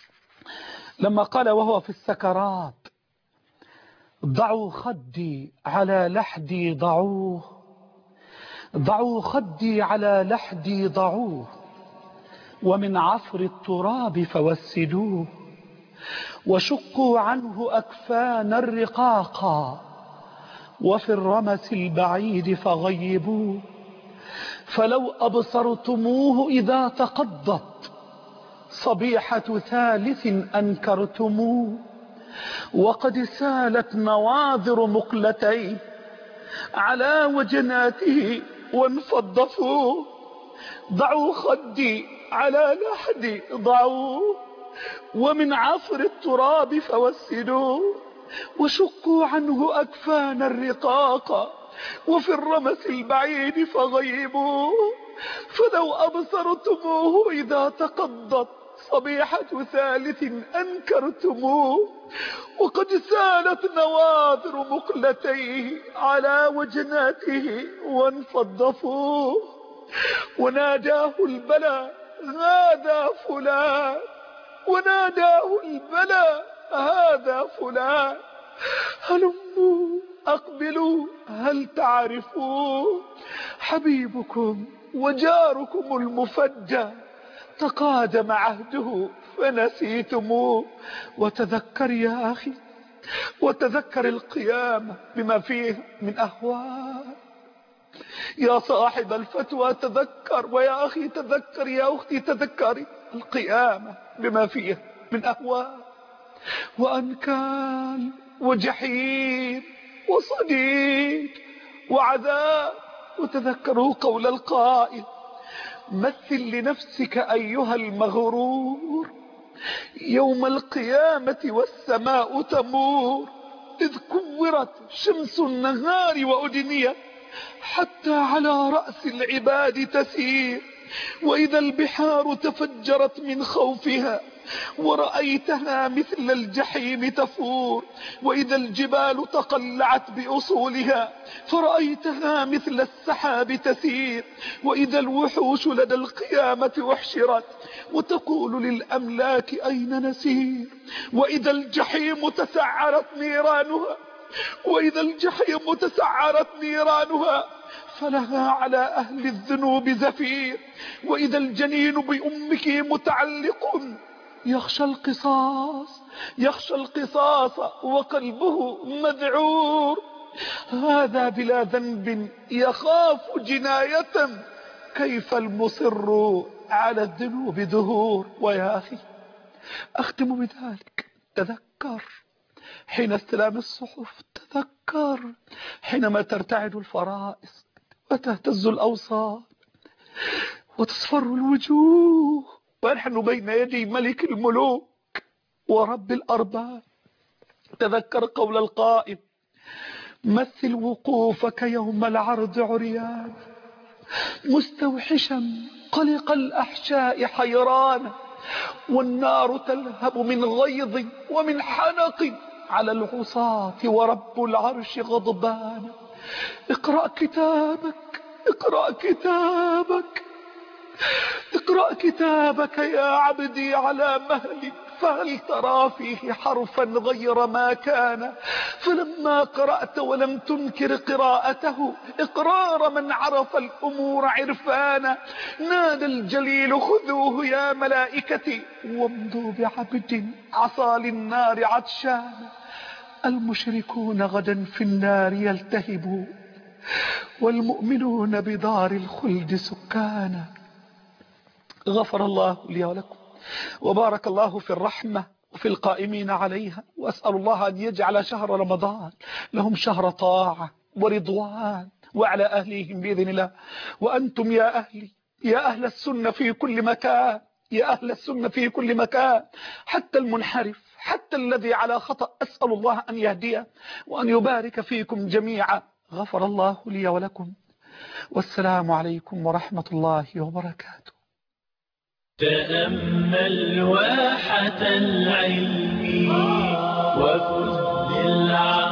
لما قال وهو في السكرات ضعوا خدي على لحدي ضعوه، ضعوا خدي على لحدي ضعوه، ومن عفر التراب فوسدوه، وشقوا عنه أكفان الرقاقا، وفي الرمس البعيد فغيبوه، فلو أبصرتموه إذا تقضت صبيحة ثالث أنكرتموه، وقد سالت نواذر مقلتيه على وجناته وانفضفوه، ضعوا خدي على لحدي ضعوه، ومن عفر التراب فوسدوه، وشقوا عنه أكفان الرقاق، وفي الرمس البعيد فغيبوه، فلو أبصرتموه إذا تقضت صبيحة ثالث أنكرتموه، وقد سالت نواذر مقلتيه على وجناته وانفضفوه، وناداه البلاء هذا فلان، وناداه البلاء هذا فلان، هلموا أقبلوا هل تعرفوه، حبيبكم وجاركم المفدى تقادم عهده فنسيتموه. وتذكر يا أخي وتذكر القيامة بما فيه من أهوال. يا صاحب الفتوى تذكر، ويا أخي تذكر، يا أختي تذكري القيامة بما فيه من أهوال وأنكال وجحيم وصديد وعذاب. وتذكروا قول القائل: مثل لنفسك أيها المغرور يوم القيامة والسماء تمور، إذ كورت شمس النهار وأدنيت حتى على رأس العباد تسير، وإذا البحار تفجرت من خوفها ورأيتها مثل الجحيم تفور، وإذا الجبال تقلعت بأصولها فرأيتها مثل السحاب تسير، وإذا الوحوش لدى القيامة أحشرت وتقول للأملاك أين نسير، وإذا الجحيم تسعرت نيرانها وإذا الجحيم تسعرت نيرانها فلها على أهل الذنوب زفير، وإذا الجنين بأمك متعلق يخشى القصاص يخشى القصاص وقلبه مذعور، هذا بلا ذنب يخاف جناية، كيف المصر على الذنوب دهور. ويا أخي أختم بذلك: تذكر حين استلام الصحف، تذكر حينما ترتعد الفرائص وتهتز الأوصال وتصفر الوجوه ونحن بين يدي ملك الملوك ورب الأرباب. تذكر قول القائل: مثل وقوفك يوم العرض عريان مستوحشا قلق الأحشاء حيران، والنار تلهب من غيظ ومن حنق على العصاة ورب العرش غضبان. اقرأ كتابك اقرأ كتابك اقرأ كتابك يا عبدي على مهلك، فهل ترى فيه حرفا غير ما كان؟ فلما قرأت ولم تنكر قراءته إقرار من عرف الأمور عرفانا، نادى الجليل: خذوه يا ملائكتي وامضوا بعبد عصى للنار عطشانا. المشركون غدا في النار يلتهبون والمؤمنون بدار الخلد سكانا. غفر الله لي ولكم وبارك الله في الرحمة وفي القائمين عليها، وأسأل الله أن يجعل شهر رمضان لهم شهر طاعة ورضوان وعلى أهليهم بإذن الله. وأنتم يا أهلي يا أهل السنة في كل مكان يا أهل السنة في كل مكان، حتى المنحرف حتى الذي على خطأ، أسأل الله أن يهديه وأن يبارك فيكم جميعا. غفر الله لي ولكم، والسلام عليكم ورحمة الله وبركاته. تأمل واحة العلم وخذ بالعقل